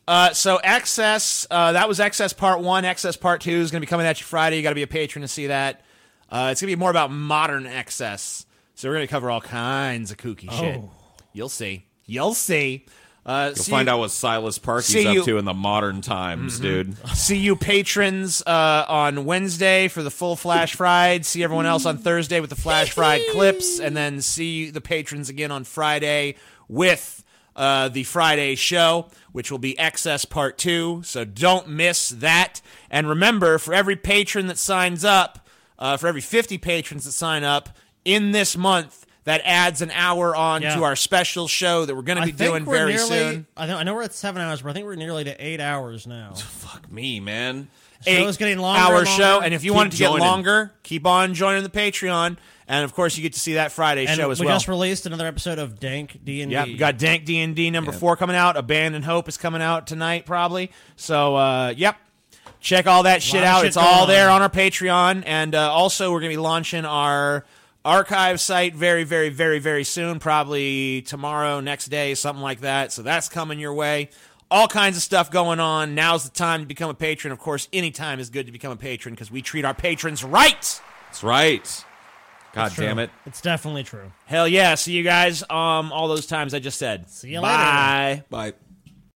So Excess, that was Excess Part 1. Excess Part 2 is going to be coming at you Friday. You got to be a patron to see that. It's going to be more about modern Excess. So we're going to cover all kinds of kooky shit. You'll see. You'll see. You'll find out what Silas Parkey's see up you- to in the modern times, dude. See you patrons on Wednesday for the full Flash Fried. See everyone else on Thursday with the Flash Fried clips. And then see the patrons again on Friday with the Friday show, which will be Excess Part 2. So don't miss that. And remember, for every patron that signs up, for every 50 patrons that sign up in this month, that adds an hour on Yeah. to our special show that we're going to be doing we're very nearly, soon. I know we're at 7 hours, but I think we're nearly to 8 hours now. Fuck me, man. Show's getting longer Hour and longer. show, and if you Keep want it to get joining. longer, keep on joining the Patreon, and of course you get to see that Friday And show as we well. just released another episode of Dank D&D. Yeah, we got Dank D&D number 4 coming out. Abandoned Hope is coming out tonight, probably. So, yep. Check all that shit Lot of out. shit It's all going there on. on our Patreon, and also we're going to be launching our archive site very, very, very, very soon, probably tomorrow, next day, something like that. So that's coming your way. All kinds of stuff going on. Now's the time to become a patron. Of course, any time is good to become a patron because we treat our patrons right. That's right. God True. damn it. It's definitely true. Hell yeah. See you guys all those times I just said. See you Bye. Bye.